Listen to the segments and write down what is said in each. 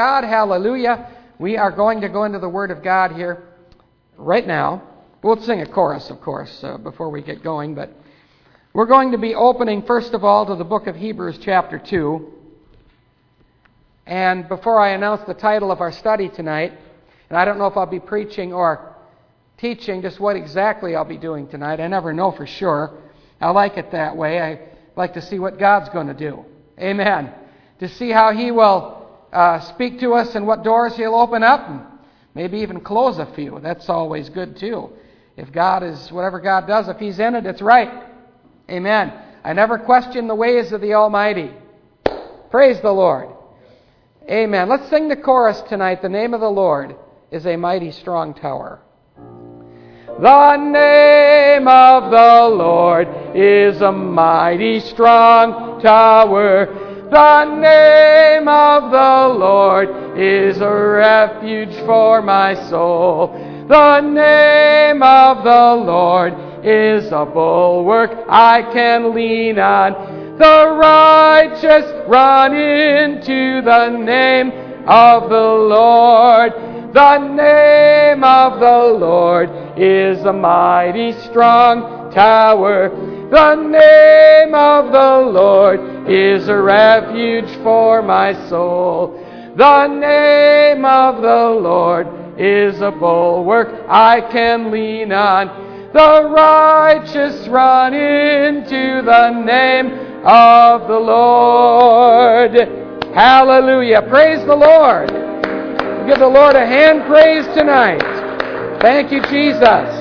God, hallelujah. We are going to go into the Word of God here right now. We'll sing a chorus, of course, before we get going, but we're going to be opening, first of all, to the book of Hebrews chapter 2. And before I announce the title of our study tonight, and I don't know if I'll be preaching or teaching just what exactly I'll be doing tonight. I never know for sure. I like it that way. I like to see what God's going to do. Amen. To see how He will speak to us and what doors He'll open up and maybe even close a few. That's always good too. If God is, whatever God does, if He's in it, it's right. Amen. I never question the ways of the Almighty. Praise the Lord. Amen. Let's sing the chorus tonight. The name of the Lord is a mighty strong tower. The name of the Lord is a mighty strong tower. The name of the Lord is a refuge for my soul. The name of the Lord is a bulwark I can lean on. The righteous run into the name of the Lord. The name of the Lord is a mighty strong tower. The name of the Lord is a refuge for my soul. The name of the Lord is a bulwark I can lean on. The righteous run into the name of the Lord. Hallelujah. Praise the Lord. Give the Lord a hand praise tonight. Thank you, Jesus.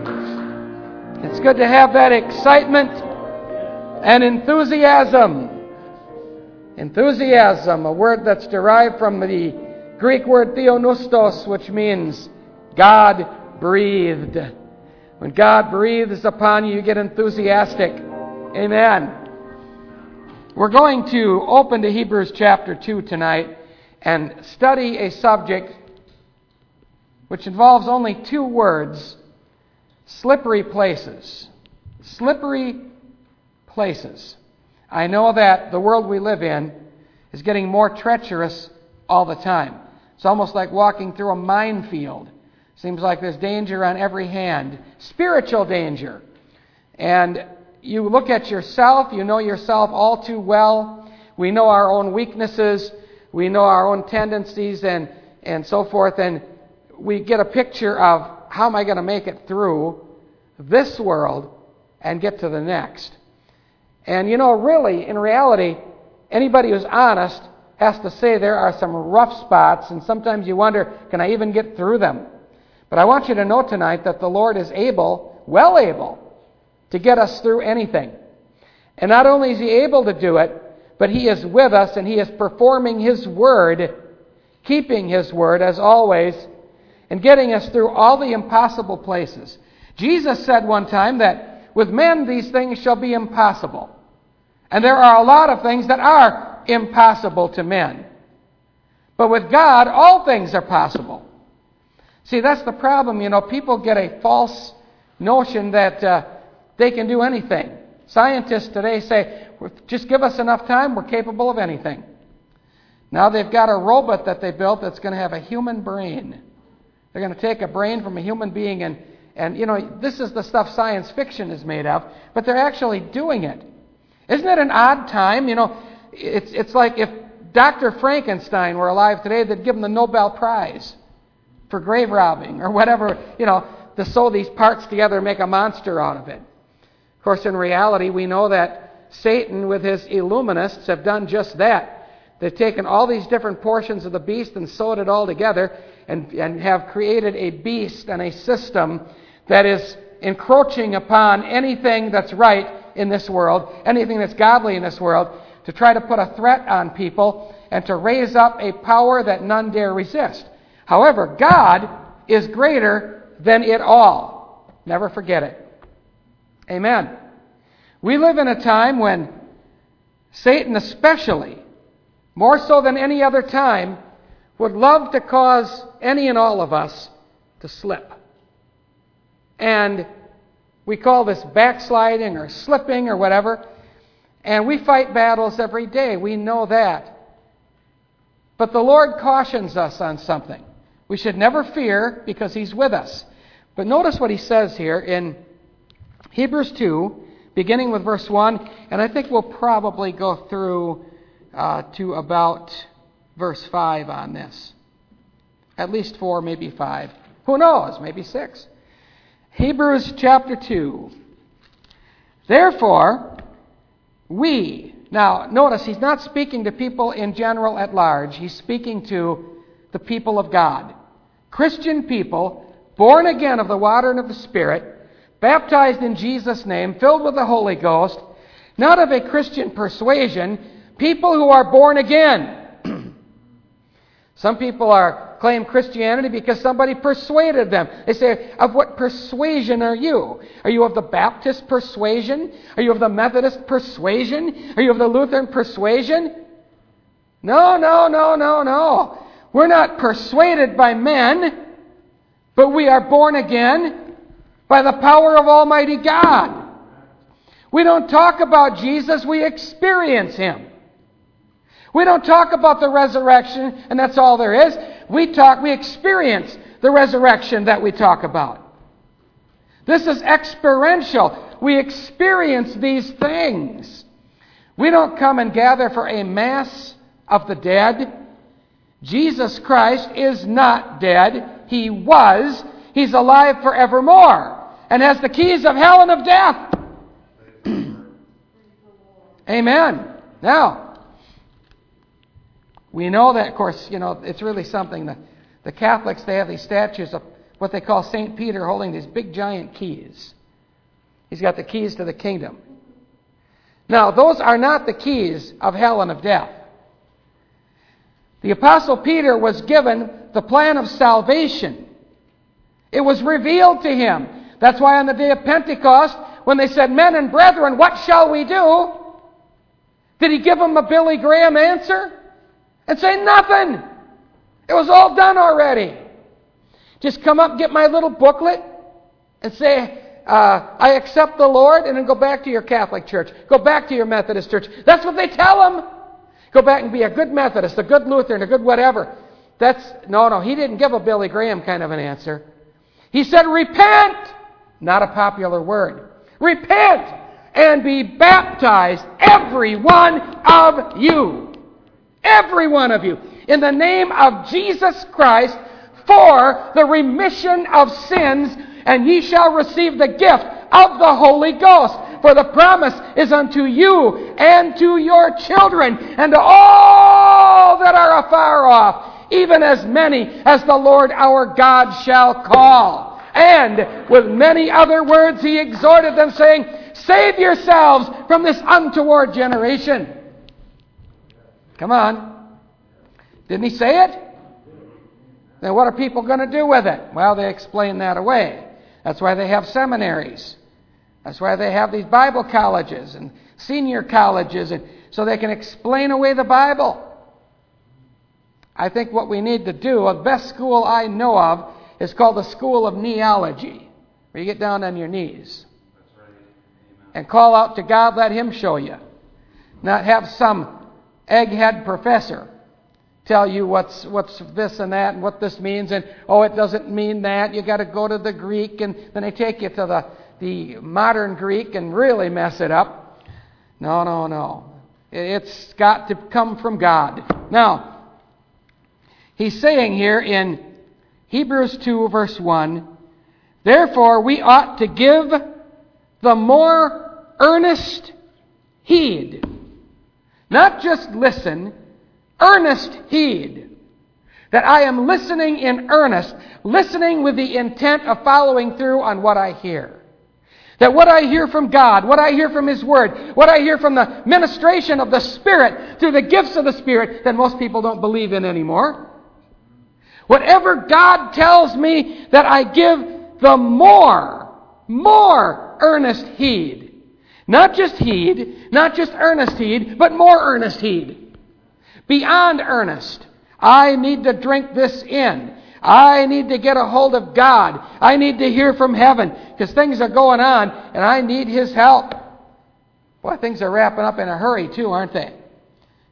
It's good to have that excitement and enthusiasm. Enthusiasm, a word that's derived from the Greek word theopneustos, which means God breathed. When God breathes upon you, you get enthusiastic. Amen. We're going to open to Hebrews chapter 2 tonight and study a subject which involves only two words: slippery places. Slippery places. I know that the world we live in is getting more treacherous all the time. It's almost like walking through a minefield. Seems like there's danger on every hand. Spiritual danger. And you look at yourself, you know yourself all too well. We know our own weaknesses. We know our own tendencies and so forth. And we get a picture of how am I going to make it through this world and get to the next. And you know, really, in reality, anybody who's honest has to say there are some rough spots, and sometimes you wonder, can I even get through them? But I want you to know tonight that the Lord is able, well able, to get us through anything. And not only is He able to do it, but He is with us, and He is performing His word, keeping His word as always, and getting us through all the impossible places. Jesus said one time that with men these things shall be impossible. And there are a lot of things that are impossible to men. But with God, all things are possible. See, that's the problem. You know, people get a false notion that they can do anything. Scientists today say, just give us enough time, we're capable of anything. Now they've got a robot that they built that's going to have a human brain. They're going to take a brain from a human being and you know, this is the stuff science fiction is made of, but they're actually doing it. Isn't it an odd time? You know, it's like if Dr. Frankenstein were alive today, they'd give him the Nobel Prize for grave robbing or whatever, you know, to sew these parts together and make a monster out of it. Of course, in reality, we know that Satan with his Illuminists have done just that. They've taken all these different portions of the beast and sewed it all together and have created a beast and a system that is encroaching upon anything that's right in this world, anything that's godly in this world, to try to put a threat on people and to raise up a power that none dare resist. However, God is greater than it all. Never forget it. Amen. We live in a time when Satan especially, more so than any other time, would love to cause any and all of us to slip. And we call this backsliding or slipping or whatever. And we fight battles every day. We know that. But the Lord cautions us on something. We should never fear because He's with us. But notice what He says here in Hebrews 2, beginning with verse 1, and I think we'll probably go through to about verse 5 on this. At least 4, maybe 5. Who knows? Maybe 6. Hebrews chapter 2. Therefore, we... Now, notice he's not speaking to people in general at large. He's speaking to the people of God. Christian people, born again of the water and of the Spirit, baptized in Jesus' name, filled with the Holy Ghost, not of a Christian persuasion, people who are born again. Some people claim Christianity because somebody persuaded them. They say, of what persuasion are you? Are you of the Baptist persuasion? Are you of the Methodist persuasion? Are you of the Lutheran persuasion? No. We're not persuaded by men, but we are born again by the power of Almighty God. We don't talk about Jesus, we experience Him. We don't talk about the resurrection, and that's all there is. We experience the resurrection that we talk about. This is experiential. We experience these things. We don't come and gather for a mass of the dead. Jesus Christ is not dead. He was. He's alive forevermore and has the keys of hell and of death. Amen. Now, we know that, of course, it's really something. The Catholics, they have these statues of what they call St. Peter holding these big giant keys. He's got the keys to the kingdom. Now, those are not the keys of hell and of death. The Apostle Peter was given the plan of salvation. It was revealed to him. That's why on the day of Pentecost, when they said, "Men and brethren, what shall we do?" Did he give them a Billy Graham answer? And say nothing. It was all done already. Just come up, get my little booklet, and say, I accept the Lord, and then go back to your Catholic church. Go back to your Methodist church. That's what they tell them. Go back and be a good Methodist, a good Lutheran, a good whatever. No, he didn't give a Billy Graham kind of an answer. He said, repent. Not a popular word. Repent and be baptized, every one of you. Every one of you, in the name of Jesus Christ, for the remission of sins, and ye shall receive the gift of the Holy Ghost. For the promise is unto you and to your children, and to all that are afar off, even as many as the Lord our God shall call. And with many other words he exhorted them, saying, save yourselves from this untoward generation. Come on. Didn't he say it? Then what are people going to do with it? Well, they explain that away. That's why they have seminaries. That's why they have these Bible colleges and senior colleges, and so they can explain away the Bible. I think what we need to do, the best school I know of, is called the School of Kneeology, where you get down on your knees. That's right. And call out to God, let Him show you. Not have some egghead professor tell you what's this and that and what this means, and it doesn't mean that. You got to go to the Greek, and then they take you to the modern Greek and really mess it up. No. It's got to come from God. Now, he's saying here in Hebrews 2 verse 1, therefore we ought to give the more earnest heed. Not just listen, earnest heed. That I am listening in earnest, listening with the intent of following through on what I hear. That what I hear from God, what I hear from His Word, what I hear from the ministration of the Spirit, through the gifts of the Spirit, that most people don't believe in anymore. Whatever God tells me, that I give the more earnest heed. Not just heed, not just earnest heed, but more earnest heed. Beyond earnest. I need to drink this in. I need to get a hold of God. I need to hear from heaven, because things are going on, and I need His help. Boy, things are wrapping up in a hurry too, aren't they?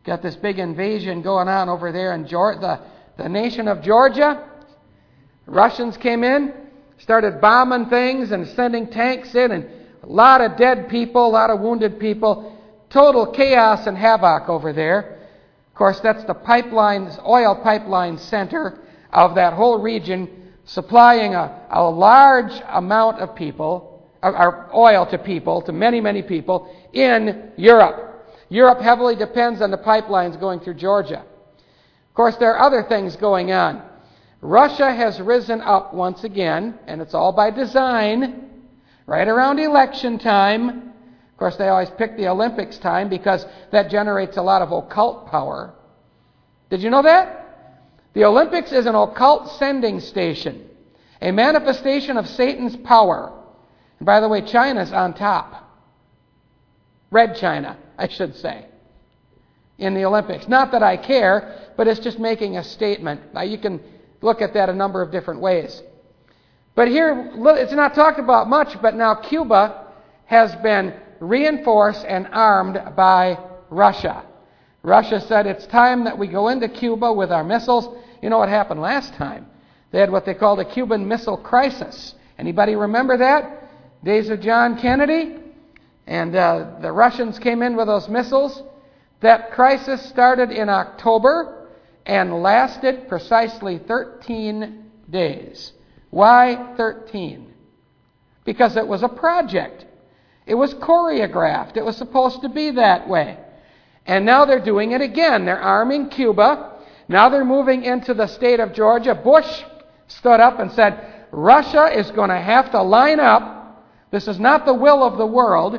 Got this big invasion going on over there in the nation of Georgia. Russians came in, started bombing things and sending tanks in, and a lot of dead people, a lot of wounded people. Total chaos and havoc over there. Of course, that's the oil pipeline center of that whole region, supplying a large amount of people, or oil to people, to many, many people in Europe. Europe heavily depends on the pipelines going through Georgia. Of course, there are other things going on. Russia has risen up once again, and it's all by design, right around election time. Of course, they always pick the Olympics time because that generates a lot of occult power. Did you know that? The Olympics is an occult sending station, a manifestation of Satan's power. And by the way, China's on top. Red China, I should say, in the Olympics. Not that I care, but it's just making a statement. Now, you can look at that a number of different ways. But here, it's not talked about much, but now Cuba has been reinforced and armed by Russia. Russia said it's time that we go into Cuba with our missiles. You know what happened last time? They had what they called a Cuban Missile Crisis. Anybody remember that? Days of John Kennedy? And the Russians came in with those missiles. That crisis started in October and lasted precisely 13 days. Why 13? Because it was a project. It was choreographed. It was supposed to be that way. And now they're doing it again. They're arming Cuba. Now they're moving into the state of Georgia. Bush stood up and said, Russia is going to have to line up. This is not the will of the world.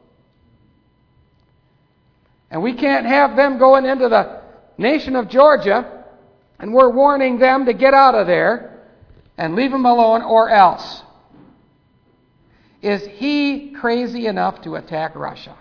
And we can't have them going into the nation of Georgia. And we're warning them to get out of there and leave them alone or else. Is he crazy enough to attack Russia?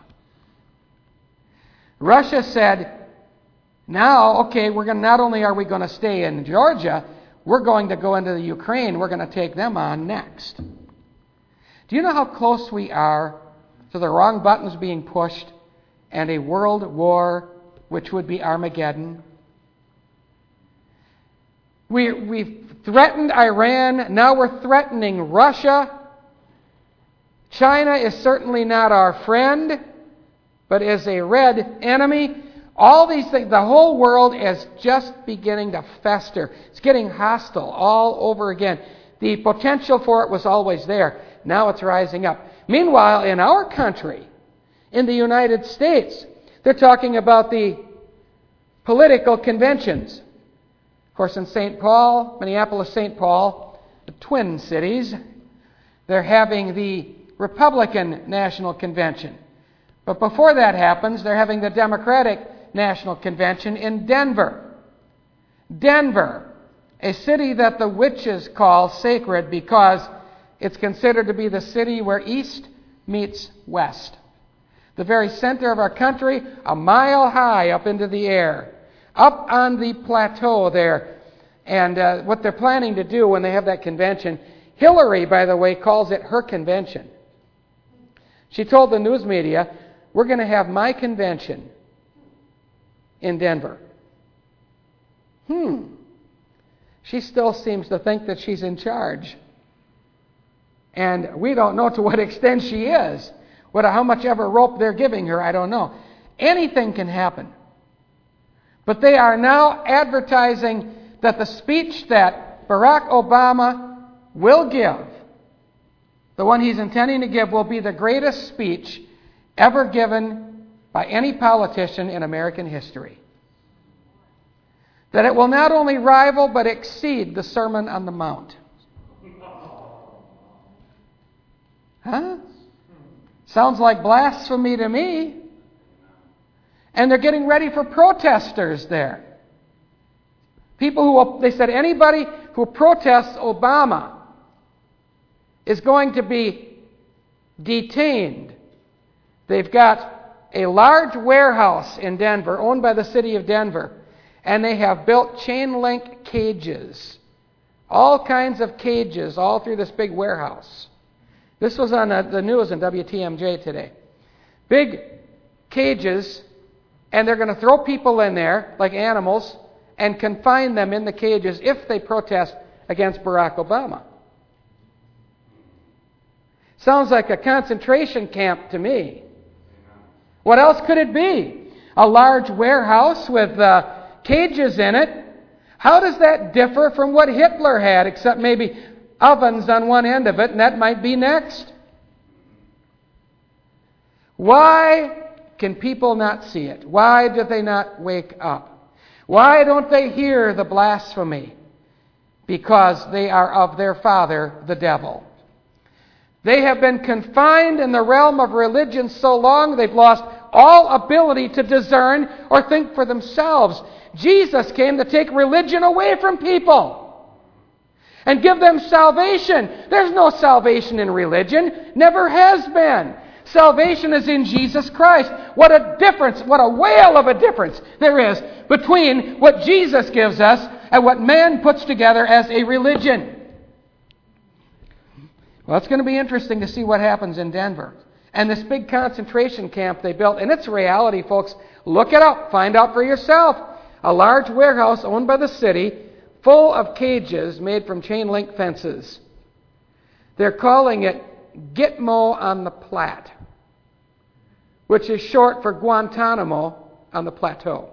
Russia said, now, okay, not only are we going to stay in Georgia, we're going to go into the Ukraine. We're going to take them on next. Do you know how close we are to the wrong buttons being pushed and a world war, which would be Armageddon? We've threatened Iran. Now we're threatening Russia. China is certainly not our friend, but is a red enemy. All these things, the whole world is just beginning to fester. It's getting hostile all over again. The potential for it was always there. Now it's rising up. Meanwhile, in our country, in the United States, they're talking about the political conventions. Of course, in St. Paul, Minneapolis-St. Paul, the Twin Cities, they're having the Republican National Convention. But before that happens, they're having the Democratic National Convention in Denver. Denver, a city that the witches call sacred because it's considered to be the city where East meets West. The very center of our country, a mile high up into the air, up on the plateau there. And what they're planning to do when they have that convention, Hillary, by the way, calls it her convention. She told the news media, we're going to have my convention in Denver. She still seems to think that she's in charge. And we don't know to what extent she is. How much ever rope they're giving her, I don't know. Anything can happen. But they are now advertising that the speech that Barack Obama will give, the one he's intending to give, will be the greatest speech ever given by any politician in American history. That it will not only rival but exceed the Sermon on the Mount. Huh? Sounds like blasphemy to me. And they're getting ready for protesters there. They said anybody who protests Obama is going to be detained. They've got a large warehouse in Denver, owned by the city of Denver, and they have built chain link cages, all kinds of cages, all through this big warehouse. This was on the news in WTMJ today. Big cages And they're going to throw people in there like animals and confine them in the cages if they protest against Barack Obama. Sounds like a concentration camp to me. What else could it be? A large warehouse with cages in it. How does that differ from what Hitler had, except maybe ovens on one end of it, and that might be next? Why can people not see it? Why do they not wake up? Why don't they hear the blasphemy? Because they are of their father, the devil. They have been confined in the realm of religion so long they've lost all ability to discern or think for themselves. Jesus came to take religion away from people and give them salvation. There's no salvation in religion. Never has been. Salvation is in Jesus Christ. What a difference, what a whale of a difference there is between what Jesus gives us and what man puts together as a religion. Well, it's going to be interesting to see what happens in Denver. And this big concentration camp they built, and it's reality, folks. Look it up. Find out for yourself. A large warehouse owned by the city, full of cages made from chain link fences. They're calling it Gitmo on the Platte, which is short for Guantanamo on the plateau.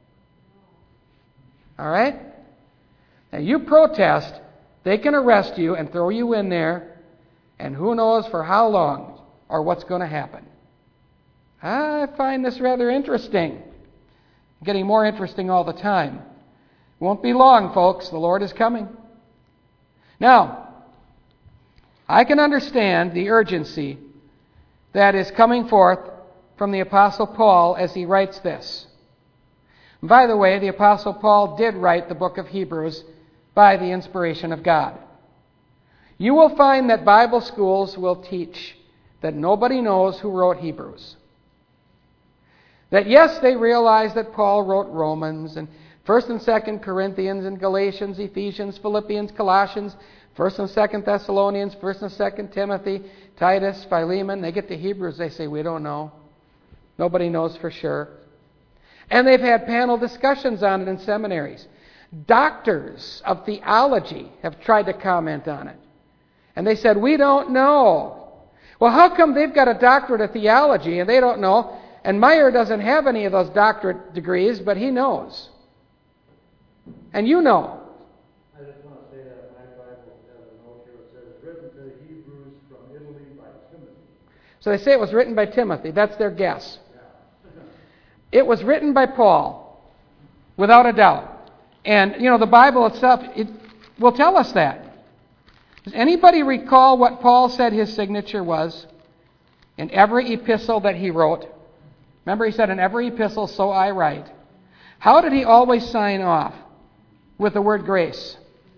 All right? Now you protest, they can arrest you and throw you in there, and who knows for how long or what's going to happen. I find this rather interesting. Getting more interesting all the time. Won't be long, folks. The Lord is coming. Now, I can understand the urgency that is coming forth from the Apostle Paul as he writes this. By the way, the Apostle Paul did write the book of Hebrews by the inspiration of God. You will find that Bible schools will teach that nobody knows who wrote Hebrews. That yes, they realize that Paul wrote Romans and 1st and 2nd Corinthians and Galatians, Ephesians, Philippians, Colossians, 1st and 2nd Thessalonians, 1st and 2nd Timothy, Titus, Philemon. They get to Hebrews, they say, we don't know. Nobody knows for sure. And they've had panel discussions on it in seminaries. Doctors of theology have tried to comment on it. And they said, we don't know. Well, how come they've got a doctorate of theology and they don't know? And Meyer doesn't have any of those doctorate degrees, but he knows. And you know. I just want to say that my Bible has a note here that says, written to the Hebrews from Italy by Timothy. So they say it was written by Timothy. That's their guess. Yeah. It was written by Paul, without a doubt. And, the Bible itself, it will tell us that. Does anybody recall what Paul said his signature was in every epistle that he wrote? Remember, he said, in every epistle, so I write. How did he always sign off? With the word grace.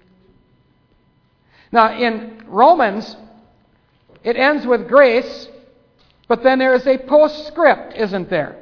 Now, in Romans, it ends with grace, but then there is a postscript, isn't there?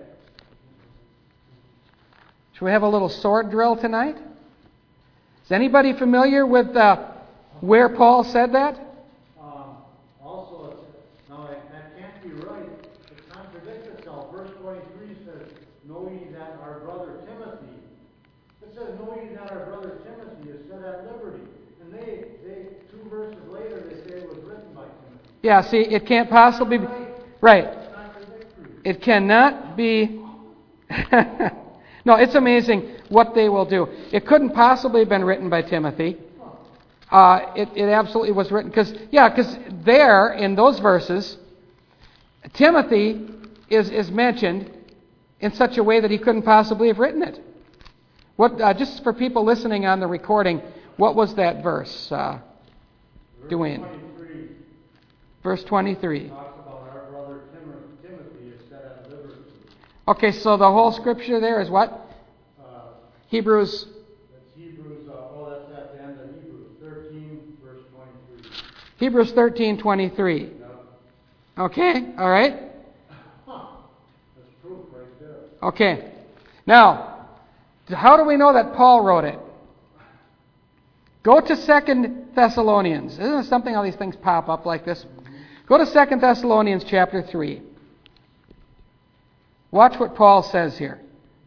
Should we have a little sword drill tonight? Is anybody familiar with where Paul said that? Also, now that can't be right. It contradicts itself. Verse 23 says, know ye that our brother Timothy. It says, know ye that our brother Timothy is set at liberty. And they 2 verses later, they say it was written by Timothy. Yeah, see, it can't possibly be. Right. It cannot be. No, it's amazing what they will do. It couldn't possibly have been written by Timothy. It absolutely was written. Because there, in those verses, Timothy is mentioned in such a way that he couldn't possibly have written it. What? Just for people listening on the recording, what was that verse? Dwayne. Verse 23. Talks about our brother Timothy is set at liberty. Okay, so the whole scripture there is what? Hebrews. That's Hebrews. That's at the end of Hebrews 13, verse 23. Hebrews 13:23. Yep. Okay, all right. That's proof right there. Okay. Now, how do we know that Paul wrote it? Go to 2 Thessalonians. Isn't it something how these things pop up like this? Go to 2 Thessalonians chapter 3. Watch what Paul says here.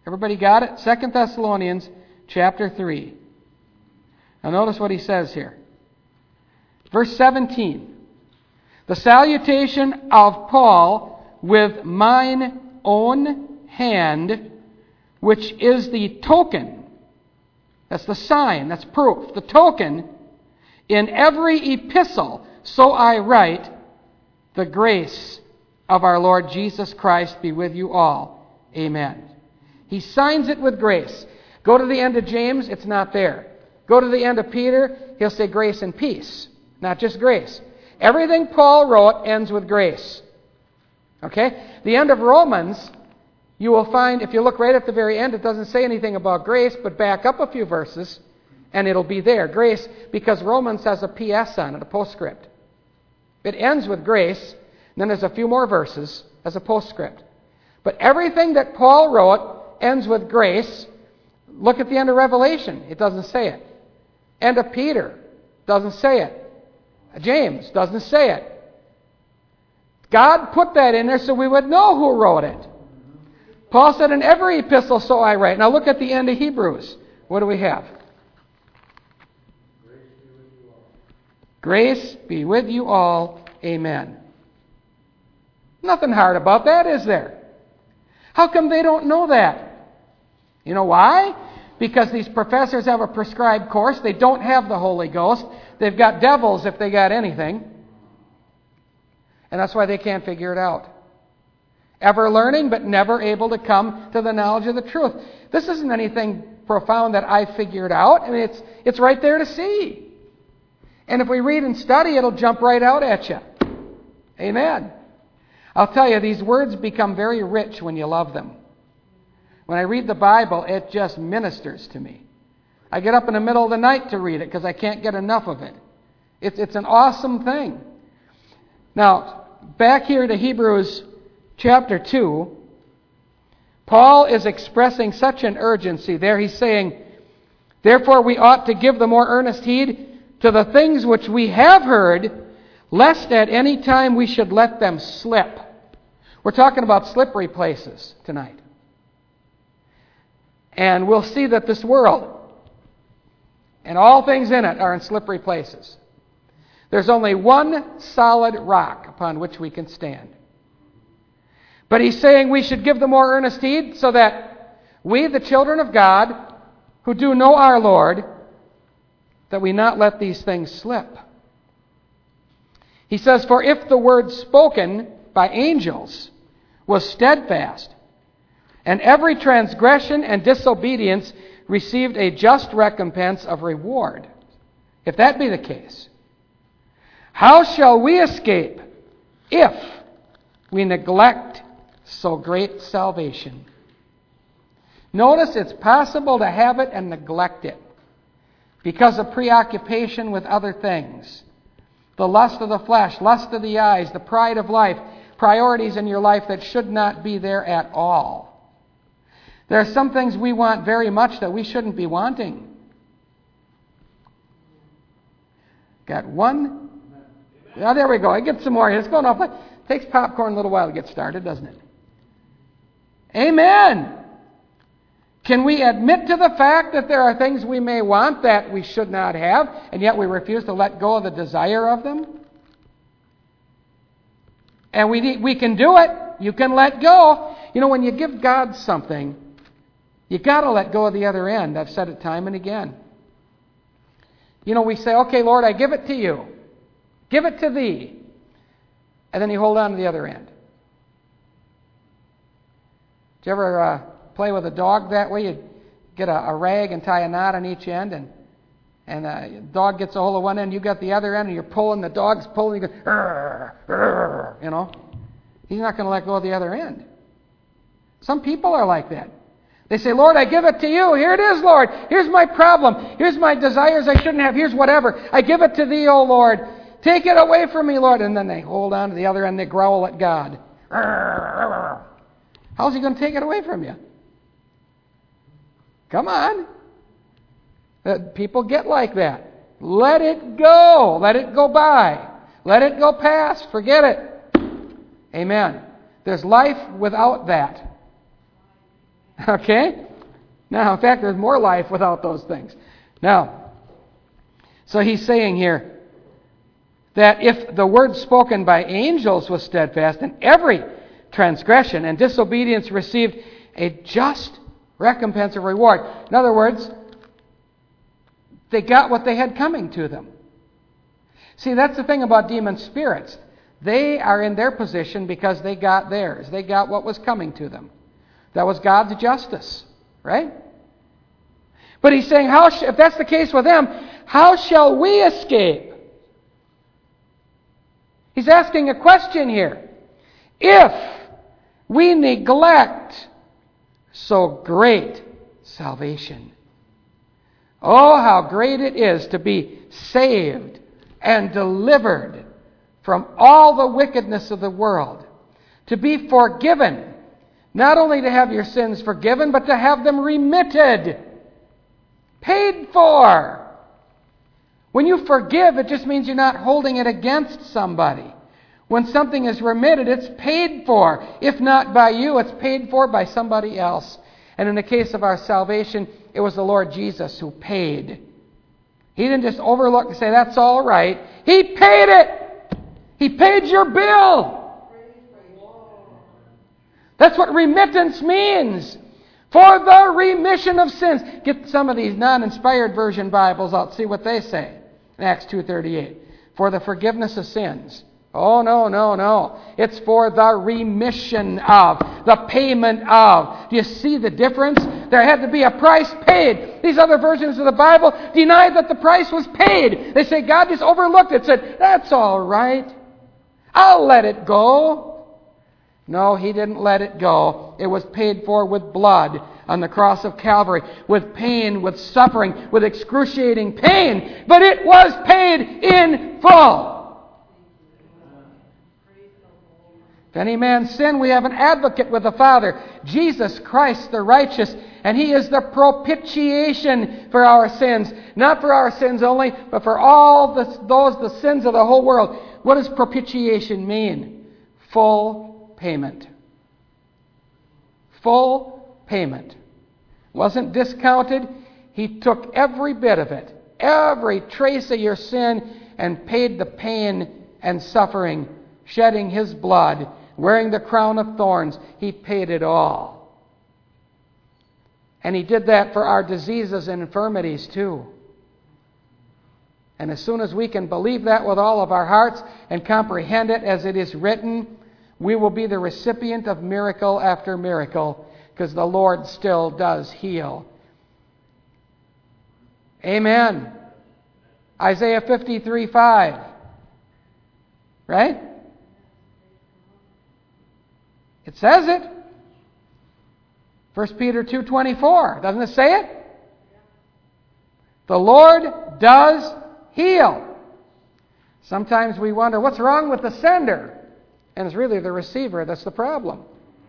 Everybody got it? 2 Thessalonians chapter 3. Now notice what he says here. Verse 17. The salutation of Paul with mine own hand, which is the token. That's the sign, that's proof. The token, in every epistle, so I write, the grace of our Lord Jesus Christ be with you all. Amen. He signs it with grace. Go to the end of James, it's not there. Go to the end of Peter, he'll say grace and peace, not just grace. Everything Paul wrote ends with grace. Okay? The end of Romans, you will find, if you look right at the very end, it doesn't say anything about grace, but back up a few verses, and it'll be there. Grace, because Romans has a PS on it, a postscript. It ends with grace, and then there's a few more verses as a postscript. But everything that Paul wrote ends with grace. Look at the end of Revelation. It doesn't say it. End of Peter. Doesn't say it. James doesn't say it. God put that in there so we would know who wrote it. Paul said, in every epistle, so I write. Now look at the end of Hebrews. What do we have? Grace be with you all. Amen. Nothing hard about that, is there? How come they don't know that? You know why? Because these professors have a prescribed course. They don't have the Holy Ghost. They've got devils if they got anything. And that's why they can't figure it out. Ever learning, but never able to come to the knowledge of the truth. This isn't anything profound that I figured out. I mean, it's right there to see. And if we read and study, it'll jump right out at you. Amen. I'll tell you, these words become very rich when you love them. When I read the Bible, it just ministers to me. I get up in the middle of the night to read it because I can't get enough of it. It's an awesome thing. Now, back here to Hebrews chapter 2, Paul is expressing such an urgency there. He's saying, therefore we ought to give the more earnest heed to the things which we have heard, lest at any time we should let them slip. We're talking about slippery places tonight. And we'll see that this world and all things in it are in slippery places. There's only one solid rock upon which we can stand. But he's saying we should give the more earnest heed so that we, the children of God, who do know our Lord, that we not let these things slip. He says, for if the word spoken by angels was steadfast, and every transgression and disobedience received a just recompense of reward, if that be the case, how shall we escape if we neglect so great salvation? Notice it's possible to have it and neglect it because of preoccupation with other things. The lust of the flesh, lust of the eyes, the pride of life, priorities in your life that should not be there at all. There are some things we want very much that we shouldn't be wanting. Got one? Oh, there we go. I get some more. It's going off. It takes popcorn a little while to get started, doesn't it? Amen. Can we admit to the fact that there are things we may want that we should not have, and yet we refuse to let go of the desire of them? And we can do it. You can let go. You know, when you give God something, you got to let go of the other end. I've said it time and again. You know, we say, okay, Lord, I give it to you. Give it to thee. And then you hold on to the other end. Did you ever play with a dog that way? You get a rag and tie a knot on each end, and the dog gets a hold of one end, you got the other end, and you're pulling, the dog's pulling, you go, "Arr, arr," you know. He's not going to let go of the other end. Some people are like that. They say, Lord, I give it to you. Here it is, Lord. Here's my problem. Here's my desires I shouldn't have. Here's whatever. I give it to thee, O Lord. Take it away from me, Lord. And then they hold on to the other end. They growl at God. How's he going to take it away from you? Come on. People get like that. Let it go. Let it go by. Let it go past. Forget it. Amen. There's life without that. Okay? Now, in fact, there's more life without those things. Now, so he's saying here that if the word spoken by angels was steadfast, then every transgression and disobedience received a just recompense or reward. In other words, they got what they had coming to them. See, that's the thing about demon spirits. They are in their position because they got theirs. They got what was coming to them. That was God's justice, right? But he's saying, if that's the case with them, how shall we escape? He's asking a question here. If we neglect so great salvation. Oh, how great it is to be saved and delivered from all the wickedness of the world. To be forgiven. Not only to have your sins forgiven, but to have them remitted. Paid for. When you forgive, it just means you're not holding it against somebody. When something is remitted, it's paid for. If not by you, it's paid for by somebody else. And in the case of our salvation, it was the Lord Jesus who paid. He didn't just overlook and say, that's all right. He paid it. He paid your bill. That's what remittance means. For the remission of sins. Get some of these non-inspired version Bibles out. See what they say. In Acts 2:38. For the forgiveness of sins. Oh, no. It's for the remission of, the payment of. Do you see the difference? There had to be a price paid. These other versions of the Bible deny that the price was paid. They say God just overlooked it, said, that's all right. I'll let it go. No, He didn't let it go. It was paid for with blood on the cross of Calvary, with pain, with suffering, with excruciating pain. But it was paid in full. If any man sin, we have an advocate with the Father, Jesus Christ the righteous, and He is the propitiation for our sins. Not for our sins only, but for all the sins of the whole world. What does propitiation mean? Full payment. Full payment. Wasn't discounted. He took every bit of it, every trace of your sin, and paid the pain and suffering, shedding His blood, wearing the crown of thorns. He paid it all. And He did that for our diseases and infirmities too. And as soon as we can believe that with all of our hearts and comprehend it as it is written, we will be the recipient of miracle after miracle, because the Lord still does heal. Amen. Isaiah 53:5. Right? It says it. 1 Peter 2:24. Doesn't it say it? The Lord does heal. Sometimes we wonder, what's wrong with the sender? And it's really the receiver that's the problem.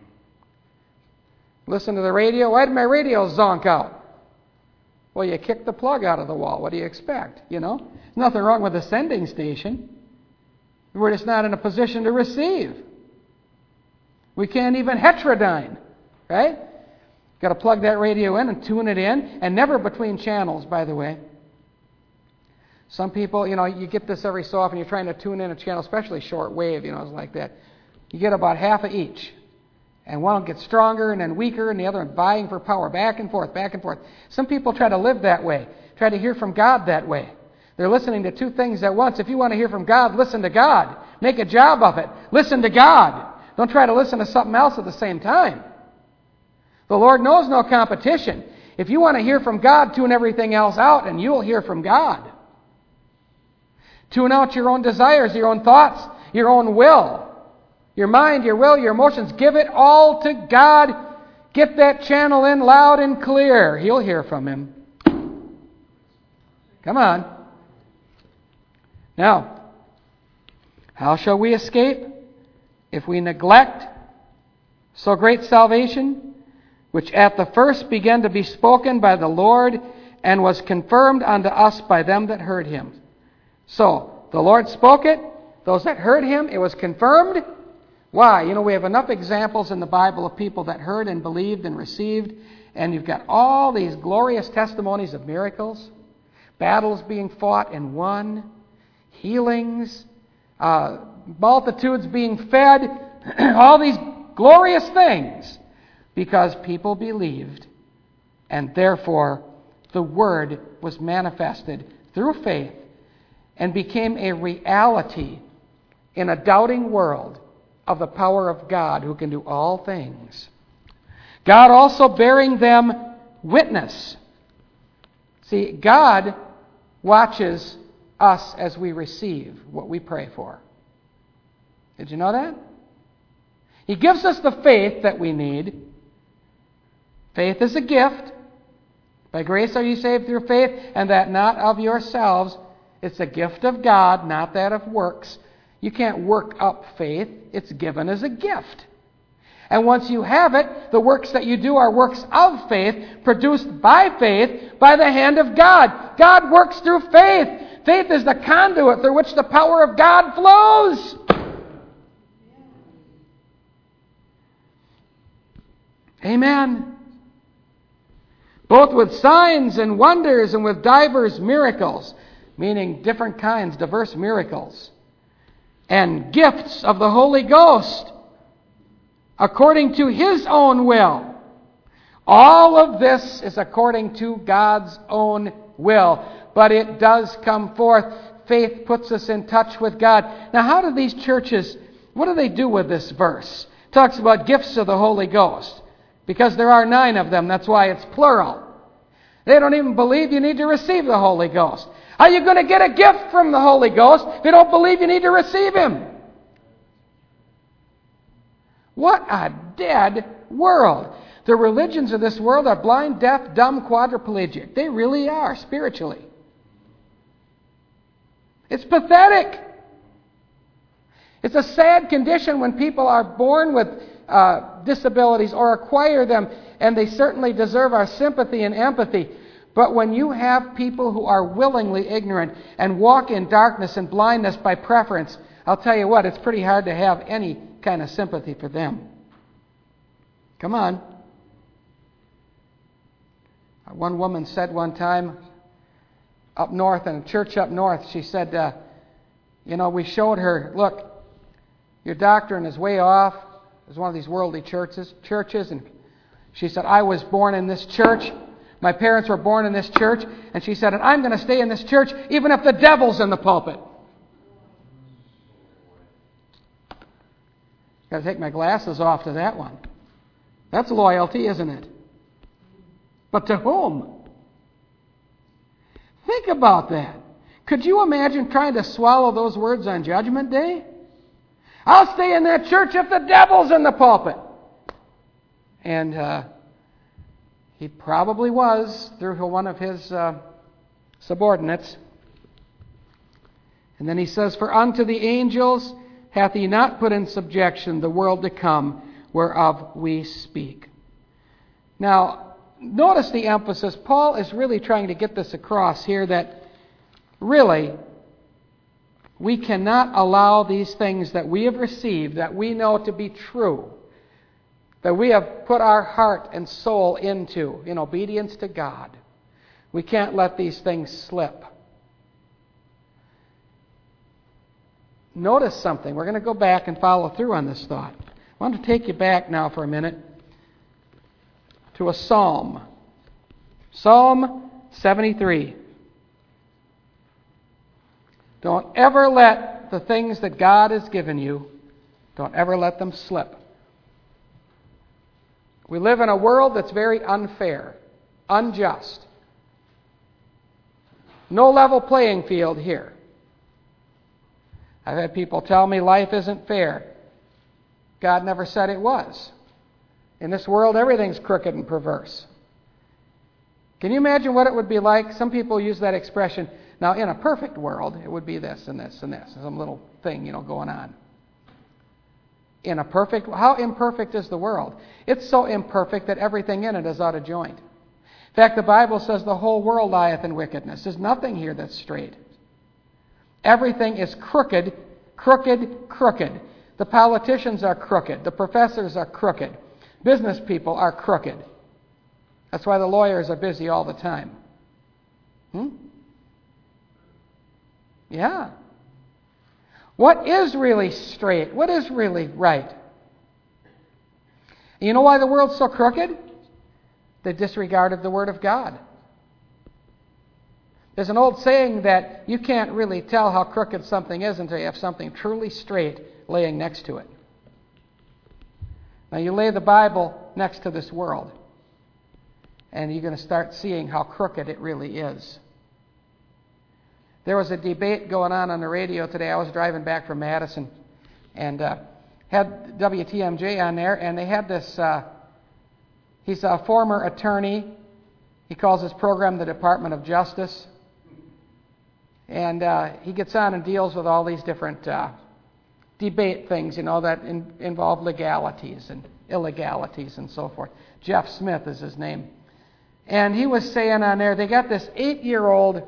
Listen to the radio. Why did my radio zonk out? Well, you kicked the plug out of the wall. What do you expect? You know? There's nothing wrong with the sending station. We're just not in a position to receive. We can't even heterodyne, right? Got to plug that radio in and tune it in, and never between channels, by the way. Some people, you get this every so often. You're trying to tune in a channel, especially short wave, it's like that. You get about half of each. And one will get stronger and then weaker, and the other one vying for power, back and forth, back and forth. Some people try to live that way, try to hear from God that way. They're listening to two things at once. If you want to hear from God, listen to God. Make a job of it. Listen to God. Don't try to listen to something else at the same time. The Lord knows no competition. If you want to hear from God, tune everything else out, and you'll hear from God. Tune out your own desires, your own thoughts, your own will. Your mind, your will, your emotions. Give it all to God. Get that channel in loud and clear. He'll hear from Him. Come on. Now, how shall we escape if we neglect so great salvation, which at the first began to be spoken by the Lord and was confirmed unto us by them that heard Him? So, the Lord spoke it. Those that heard Him, it was confirmed. Why? We have enough examples in the Bible of people that heard and believed and received, and you've got all these glorious testimonies of miracles, battles being fought and won, healings, multitudes being fed, all these glorious things, because people believed, and therefore the Word was manifested through faith and became a reality in a doubting world of the power of God who can do all things. God also bearing them witness. See, God watches us as we receive what we pray for. Did you know that? He gives us the faith that we need. Faith is a gift. By grace are you saved through faith, and that not of yourselves. It's a gift of God, not that of works. You can't work up faith. It's given as a gift. And once you have it, the works that you do are works of faith, produced by faith, by the hand of God. God works through faith. Faith is the conduit through which the power of God flows. Amen. Both with signs and wonders and with divers miracles, meaning different kinds, diverse miracles, and gifts of the Holy Ghost, according to His own will. All of this is according to God's own will, but it does come forth. Faith puts us in touch with God. Now, how do these churches, what do they do with this verse? It talks about gifts of the Holy Ghost, because there are 9 of them. That's why it's plural. They don't even believe you need to receive the Holy Ghost. How are you going to get a gift from the Holy Ghost if you don't believe you need to receive Him? What a dead world. The religions of this world are blind, deaf, dumb, quadriplegic. They really are, spiritually. It's pathetic. It's a sad condition when people are born with disabilities or acquire them, and they certainly deserve our sympathy and empathy. But when you have people who are willingly ignorant and walk in darkness and blindness by preference, I'll tell you what, it's pretty hard to have any kind of sympathy for them. Come on. One woman said one time up north, in a church up north, she said, we showed her, look, your doctrine is way off. It was one of these worldly churches, and she said, I was born in this church. My parents were born in this church. And she said, and I'm going to stay in this church even if the devil's in the pulpit. Got to take my glasses off to that one. That's loyalty, isn't it? But to whom? Think about that. Could you imagine trying to swallow those words on Judgment Day? I'll stay in that church if the devil's in the pulpit. And he probably was through one of his subordinates. And then he says, for unto the angels hath He not put in subjection the world to come, whereof we speak. Now, notice the emphasis. Paul is really trying to get this across here, that really we cannot allow these things that we have received, that we know to be true, that we have put our heart and soul into in obedience to God. We can't let these things slip. Notice something. We're going to go back and follow through on this thought. I want to take you back now for a minute to a psalm. Psalm 73. Don't ever let the things that God has given you, don't ever let them slip. We live in a world that's very unfair, unjust. No level playing field here. I've had people tell me life isn't fair. God never said it was. In this world, everything's crooked and perverse. Can you imagine what it would be like? Some people use that expression. Now, in a perfect world, it would be this and this and this. Some little thing, going on. How imperfect is the world? It's so imperfect that everything in it is out of joint. In fact, the Bible says the whole world lieth in wickedness. There's nothing here that's straight. Everything is crooked, crooked, crooked. The politicians are crooked. The professors are crooked. Business people are crooked. That's why the lawyers are busy all the time. Yeah. What is really straight? What is really right? And you know why the world's so crooked? They disregarded the Word of God. There's an old saying that you can't really tell how crooked something is until you have something truly straight laying next to it. Now you lay the Bible next to this world, and you're going to start seeing how crooked it really is. There was a debate going on the radio today. I was driving back from Madison and had WTMJ on there, and they had this, he's a former attorney. He calls his program the Department of Justice. And he gets on and deals with all these different debate things, that involve legalities and illegalities and so forth. Jeff Smith is his name. And he was saying on there, they got this 8-year-old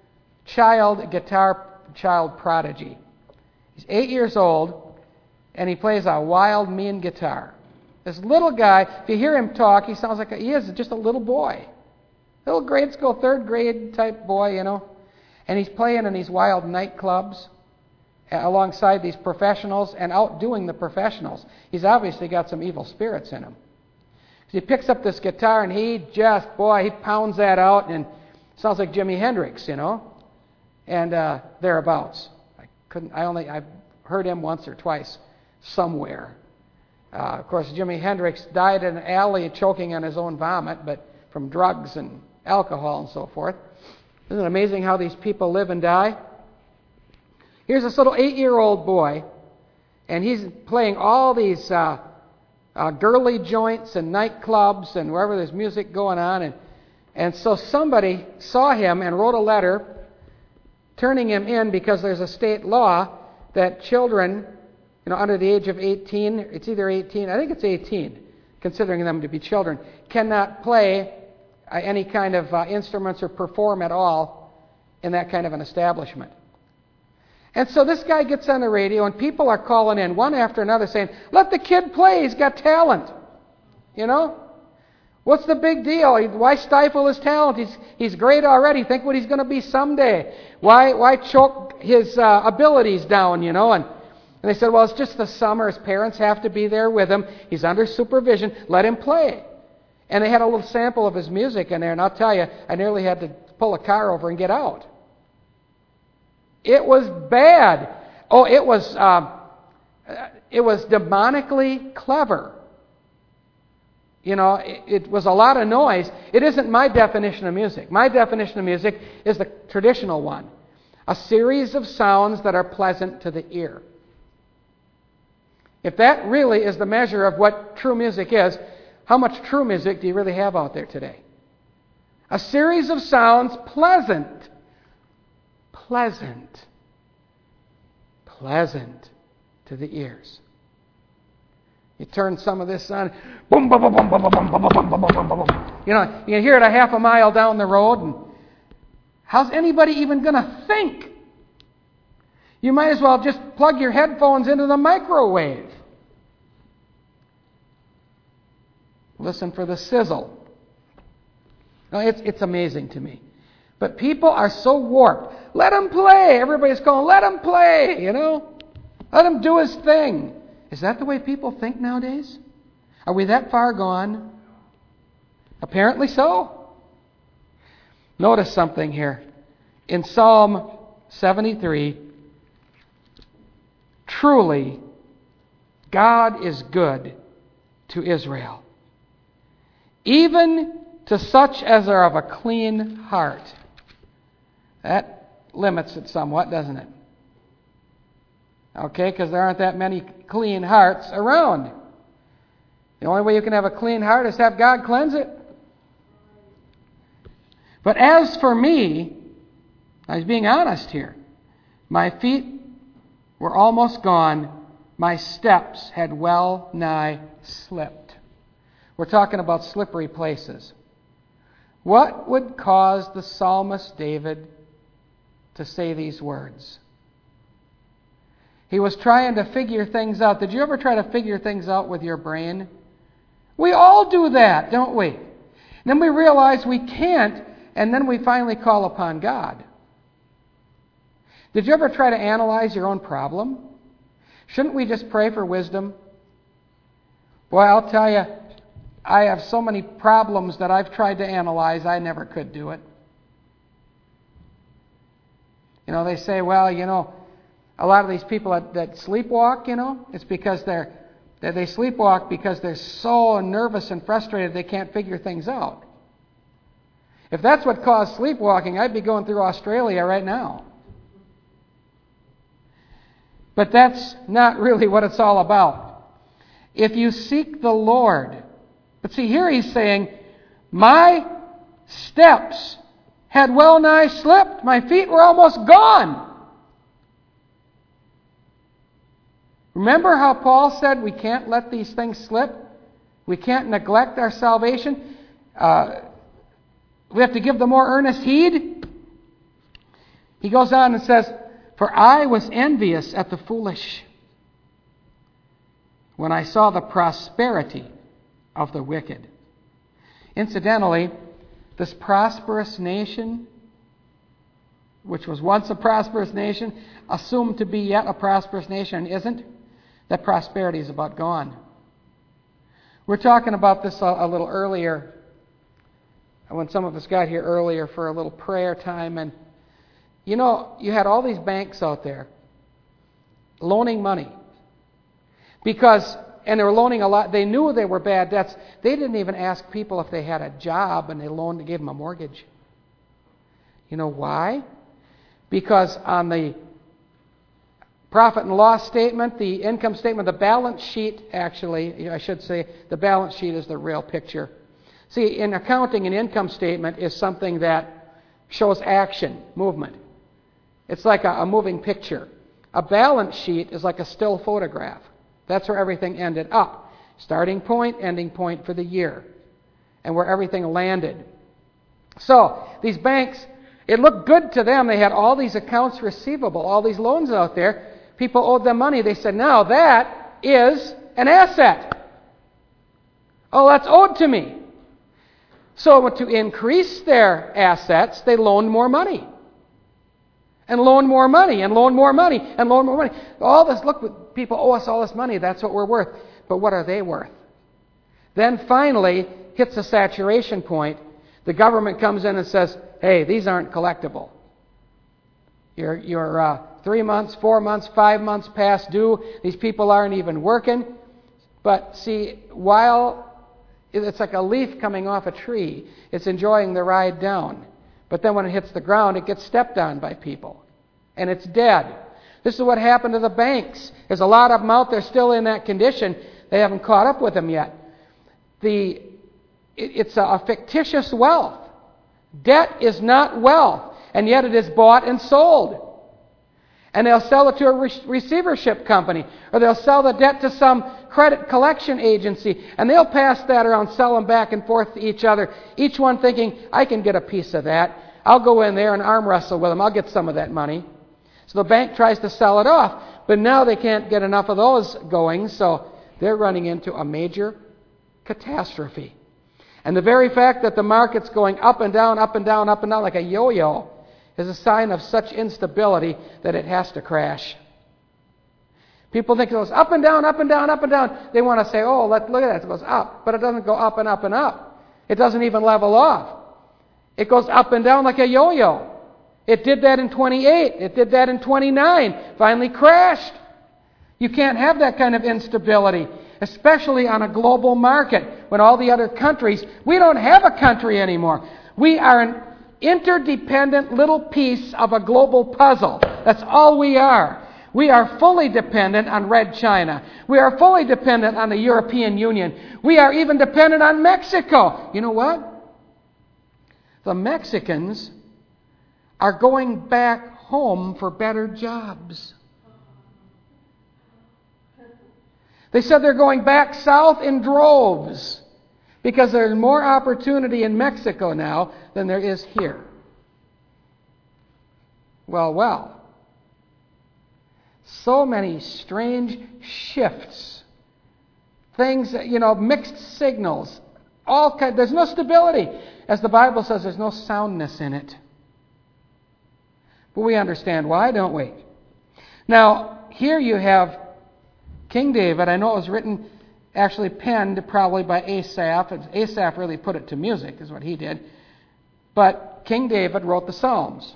child prodigy. He's 8 years old, and he plays a wild, mean guitar. This little guy, if you hear him talk, he sounds like he is just a little boy. Little grade school, 3rd grade type boy, And he's playing in these wild nightclubs alongside these professionals and outdoing the professionals. He's obviously got some evil spirits in him. He picks up this guitar and he pounds that out, and sounds like Jimi Hendrix, and thereabouts. I've heard him once or twice somewhere. Of course, Jimi Hendrix died in an alley choking on his own vomit, but from drugs and alcohol and so forth. Isn't it amazing how these people live and die? Here's this little 8-year-old boy, and he's playing all these girly joints and nightclubs and wherever there's music going on. And so somebody saw him and wrote a letter turning him in because there's a state law that children, under the age of 18, it's either 18, I think it's 18, considering them to be children, cannot play any kind of instruments or perform at all in that kind of an establishment. And so this guy gets on the radio, and people are calling in one after another saying, let the kid play, he's got talent. What's the big deal? Why stifle his talent? He's great already. Think what he's going to be someday. Why choke his abilities down, And they said, well, it's just the summer. His parents have to be there with him. He's under supervision. Let him play. And they had a little sample of his music in there, and I'll tell you, I nearly had to pull a car over and get out. It was bad. Oh, it was demonically clever. It was a lot of noise. It isn't my definition of music. My definition of music is the traditional one. A series of sounds that are pleasant to the ear. If that really is the measure of what true music is, how much true music do you really have out there today? A series of sounds pleasant to the ears. You turn some of this on, boom, boom, boom, boom, boom, boom, boom, boom, boom, boom, boom, boom. You can hear it a half a mile down the road, and how's anybody even going to think? You might as well just plug your headphones into the microwave. Listen for the sizzle. No, it's amazing to me. But people are so warped. Let him play. Everybody's going, let him play, Let him do his thing. Is that the way people think nowadays? Are we that far gone? Apparently so. Notice something here. In Psalm 73, truly, God is good to Israel, even to such as are of a clean heart. That limits it somewhat, doesn't it? Okay, because there aren't that many clean hearts around. The only way you can have a clean heart is have God cleanse it. But as for me, I was being honest here, my feet were almost gone, my steps had well nigh slipped. We're talking about slippery places. What would cause the psalmist David to say these words? He was trying to figure things out. Did you ever try to figure things out with your brain? We all do that, don't we? And then we realize we can't, and then we finally call upon God. Did you ever try to analyze your own problem? Shouldn't we just pray for wisdom? Boy, I'll tell you, I have so many problems that I've tried to analyze, I never could do it. They say, well, a lot of these people that sleepwalk, it's because they sleepwalk because they're so nervous and frustrated they can't figure things out. If that's what caused sleepwalking, I'd be going through Australia right now. But that's not really what it's all about. If you seek the Lord, but see, here he's saying, my steps had well nigh slipped. My feet were almost gone. Remember how Paul said we can't let these things slip? We can't neglect our salvation. We have to give them more earnest heed. He goes on and says, for I was envious at the foolish when I saw the prosperity of the wicked. Incidentally, this prosperous nation, which was once a prosperous nation, assumed to be yet a prosperous nation, and isn't, that prosperity is about gone. We're talking about this a little earlier, when some of us got here earlier for a little prayer time, and you had all these banks out there loaning money. And they were loaning a lot. They knew they were bad debts. They didn't even ask people if they had a job, and they gave them a mortgage. You know why? Because on the profit and loss statement, the income statement, the balance sheet, actually, I should say, the balance sheet is the real picture. See, in accounting, an income statement is something that shows action, movement. It's like a moving picture. A balance sheet is like a still photograph. That's where everything ended up. Starting point, ending point for the year. And where everything landed. So, these banks, it looked good to them. They had all these accounts receivable, all these loans out there. People owed them money. They said, now that is an asset. Oh, that's owed to me. So to increase their assets, they loaned more money. And loaned more money, and loaned more money, and loaned more money. All this, look, people owe us all this money. That's what we're worth. But what are they worth? Then finally hits a saturation point. The government comes in and says, hey, these aren't collectible. You're 3 months, 4 months, 5 months past due. These people aren't even working. But see, while it's like a leaf coming off a tree, it's enjoying the ride down. But then when it hits the ground, it gets stepped on by people. And it's dead. This is what happened to the banks. There's a lot of them out there still in that condition. They haven't caught up with them yet. It's a fictitious wealth. Debt is not wealth. And yet it is bought and sold. And they'll sell it to a receivership company. Or they'll sell the debt to some credit collection agency. And they'll pass that around, sell them back and forth to each other. Each one thinking, I can get a piece of that. I'll go in there and arm wrestle with them. I'll get some of that money. So the bank tries to sell it off. But now they can't get enough of those going. So they're running into a major catastrophe. And the very fact that the market's going up and down, up and down, up and down like a yo-yo is a sign of such instability that it has to crash. People think it goes up and down, up and down, up and down. They want to say, oh, look at that. It goes up. But it doesn't go up and up and up. It doesn't even level off. It goes up and down like a yo-yo. It did that in 28. It did that in 29. Finally crashed. You can't have that kind of instability, especially on a global market when all the other countries, we don't have a country anymore. We are an interdependent little piece of a global puzzle. That's all we are. We are fully dependent on Red China. We are fully dependent on the European Union. We are even dependent on Mexico. You know what? The Mexicans are going back home for better jobs. They said they're going back south in droves because there's more opportunity in Mexico now than there is here. Well. So many strange shifts. Things, mixed signals. There's no stability. As the Bible says, there's no soundness in it. But we understand why, don't we? Now, here you have King David. I know it was written, actually penned probably by Asaph. Asaph really put it to music, is what he did. But King David wrote the Psalms.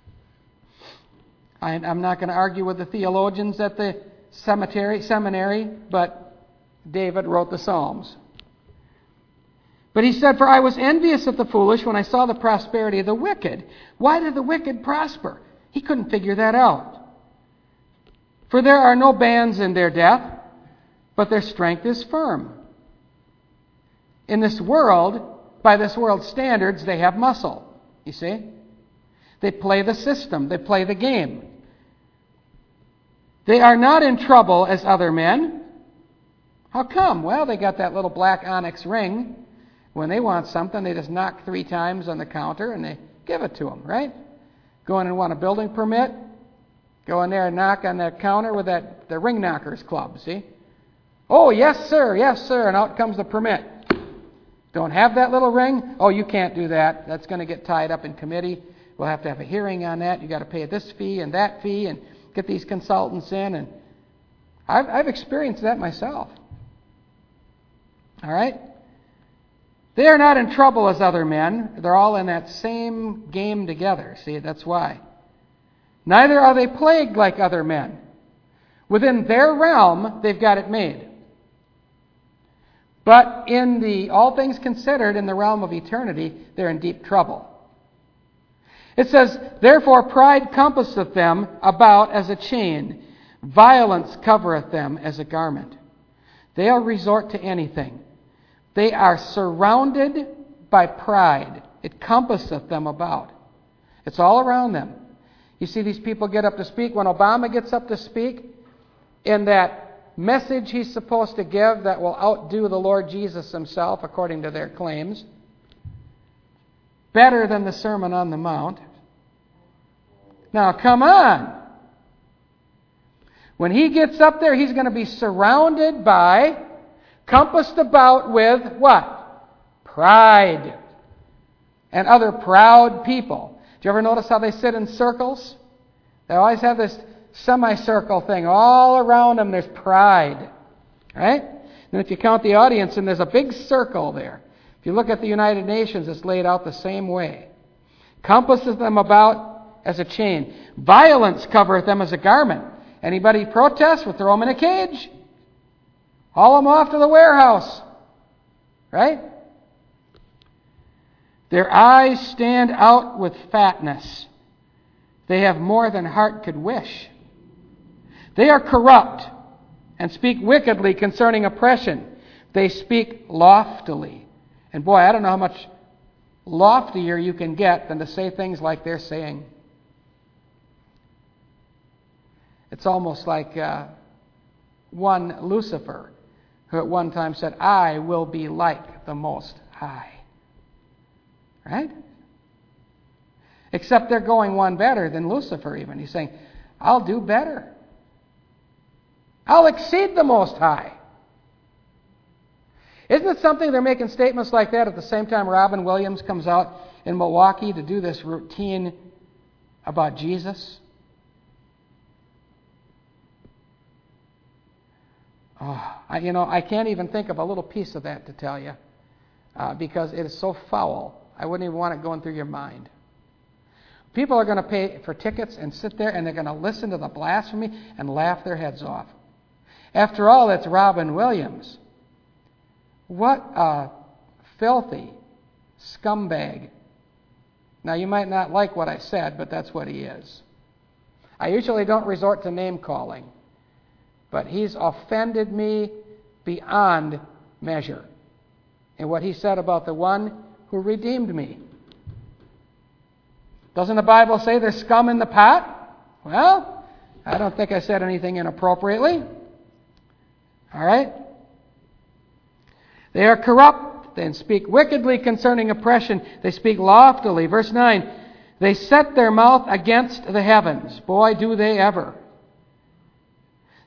I'm not going to argue with the theologians at the seminary, but David wrote the Psalms. But he said, "For I was envious of the foolish when I saw the prosperity of the wicked." Why did the wicked prosper? He couldn't figure that out. "For there are no bands in their death, but their strength is firm." In this world, by this world's standards, they have muscle. You see? They play the system. They play the game. "They are not in trouble as other men." How come? Well, they got that little black onyx ring. When they want something, they just knock 3 times on the counter and they give it to them, right? Go in and want a building permit. Go in there and knock on that counter with the ring knockers club, see? "Oh, yes, sir, and out comes the permit. Don't have that little ring? Oh, you can't do that. That's going to get tied up in committee. We'll have to have a hearing on that. You got to pay this fee and that fee and get these consultants in." And I've experienced that myself. All right? They are not in trouble as other men. They're all in that same game together. See, that's why. "Neither are they plagued like other men." Within their realm, they've got it made. But in the all things considered, in the realm of eternity, they're in deep trouble. It says, "Therefore pride compasseth them about as a chain. Violence covereth them as a garment." They'll resort to anything. They are surrounded by pride. It compasseth them about. It's all around them. You see these people get up to speak. When Obama gets up to speak, in that message he's supposed to give that will outdo the Lord Jesus himself, according to their claims, better than the Sermon on the Mount. Now, come on. When he gets up there, he's going to be surrounded by, compassed about with what? Pride. And other proud people. Do you ever notice how they sit in circles? They always have this semicircle thing. All around them there's pride. Right? And if you count the audience, and there's a big circle there. If you look at the United Nations, it's laid out the same way. Compasses them about as a chain. Violence covereth them as a garment. Anybody protest, we'll throw them in a cage. Haul them off to the warehouse. Right? Their eyes stand out with fatness. They have more than heart could wish. They are corrupt and speak wickedly concerning oppression. They speak loftily. And boy, I don't know how much loftier you can get than to say things like they're saying. It's almost like one Lucifer, who at one time said, "I will be like the Most High." Right? Except they're going one better than Lucifer even. He's saying, "I'll do better. I'll exceed the Most High." Isn't it something they're making statements like that at the same time Robin Williams comes out in Milwaukee to do this routine about Jesus? Oh, I can't even think of a little piece of that to tell you because it is so foul. I wouldn't even want it going through your mind. People are going to pay for tickets and sit there and they're going to listen to the blasphemy and laugh their heads off. After all, it's Robin Williams. What a filthy scumbag. Now, you might not like what I said, but that's what he is. I usually don't resort to name calling, but he's offended me beyond measure in what he said about the one who redeemed me. Doesn't the Bible say there's scum in the pot? Well, I don't think I said anything inappropriately. All right? They are corrupt and speak wickedly concerning oppression. They speak loftily. Verse 9, they set their mouth against the heavens. Boy, do they ever.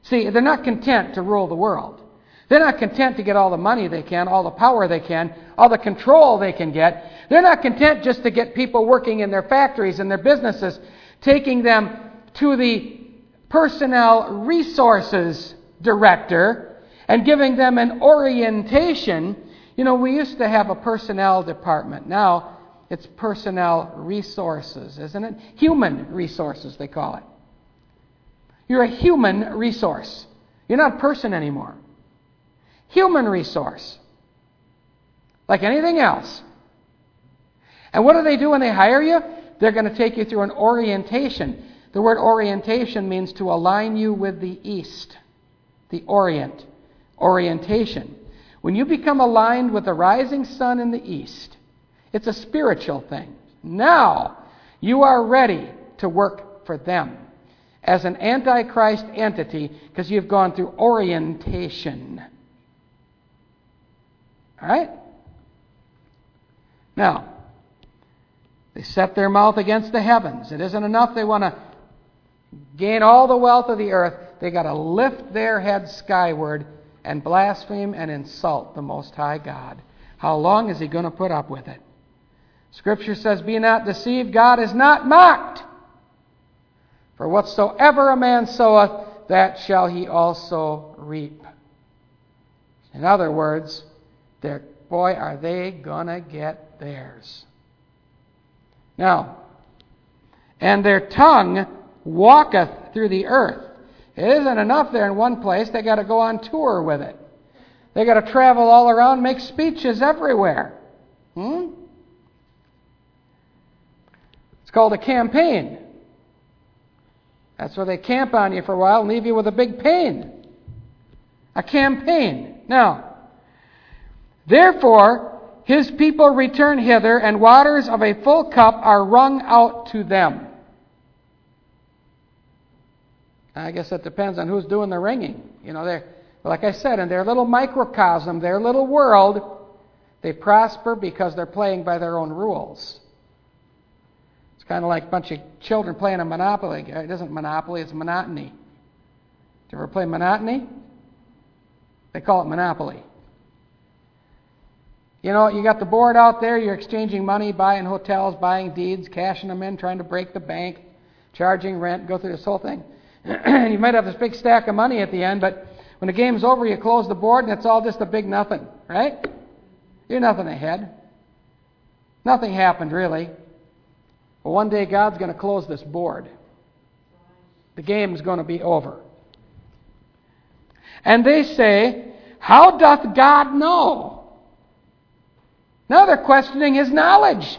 See, they're not content to rule the world. They're not content to get all the money they can, all the power they can, all the control they can get. They're not content just to get people working in their factories and their businesses, taking them to the personnel resources director and giving them an orientation. You know, we used to have a personnel department. Now it's personnel resources, isn't it? Human resources, they call it. You're a human resource. You're not a person anymore. Human resource. Like anything else. And what do they do when they hire you? They're going to take you through an orientation. The word orientation means to align you with the East. The Orient. Orientation. When you become aligned with the rising sun in the East, it's a spiritual thing. Now, you are ready to work for them as an Antichrist entity because you've gone through orientation. All right? Now, they set their mouth against the heavens. It isn't enough they want to gain all the wealth of the earth. They got to lift their heads skyward and blaspheme and insult the Most High God. How long is he going to put up with it? Scripture says, "Be not deceived, God is not mocked. For whatsoever a man soweth, that shall he also reap." In other words, boy, are they going to get theirs. Now, "And their tongue walketh through the earth." It isn't enough they're in one place. They got to go on tour with it. They got to travel all around, make speeches everywhere. It's called a campaign. That's where they camp on you for a while and leave you with a big pain. A campaign. Now, "Therefore his people return hither, and waters of a full cup are wrung out to them." I guess it depends on who's doing the wringing. You know, they're, like I said, in their little microcosm, their little world, they prosper because they're playing by their own rules. It's kind of like a bunch of children playing a Monopoly. It isn't Monopoly, it's monotony. Did you ever play monotony? They call it Monopoly. You know, you got the board out there, you're exchanging money, buying hotels, buying deeds, cashing them in, trying to break the bank, charging rent, go through this whole thing. You might have this big stack of money at the end, but when the game's over, you close the board and it's all just a big nothing, right? You're nothing ahead. Nothing happened, really. But one day God's going to close this board. The game's going to be over. "And they say, How doth God know?" Now they're questioning his knowledge.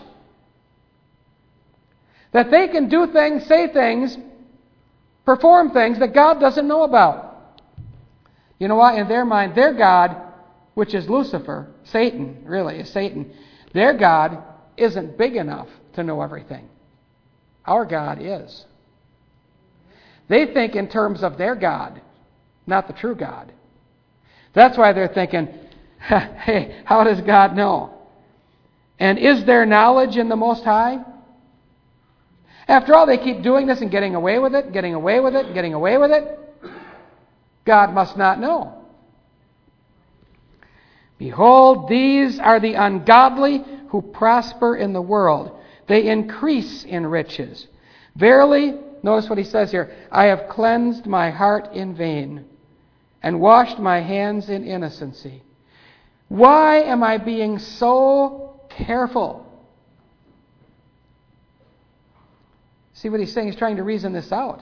That they can do things, say things, perform things that God doesn't know about. You know what? In their mind, their God, which is Lucifer, Satan, really is Satan, their God isn't big enough to know everything. Our God is. They think in terms of their God, not the true God. That's why they're thinking, hey, how does God know? And is there knowledge in the Most High? After all, they keep doing this and getting away with it, getting away with it, getting away with it. God must not know. "Behold, these are the ungodly who prosper in the world. They increase in riches. Verily," notice what he says here, "I have cleansed my heart in vain and washed my hands in innocency. Why am I being so careful?" See what he's saying? He's trying to reason this out.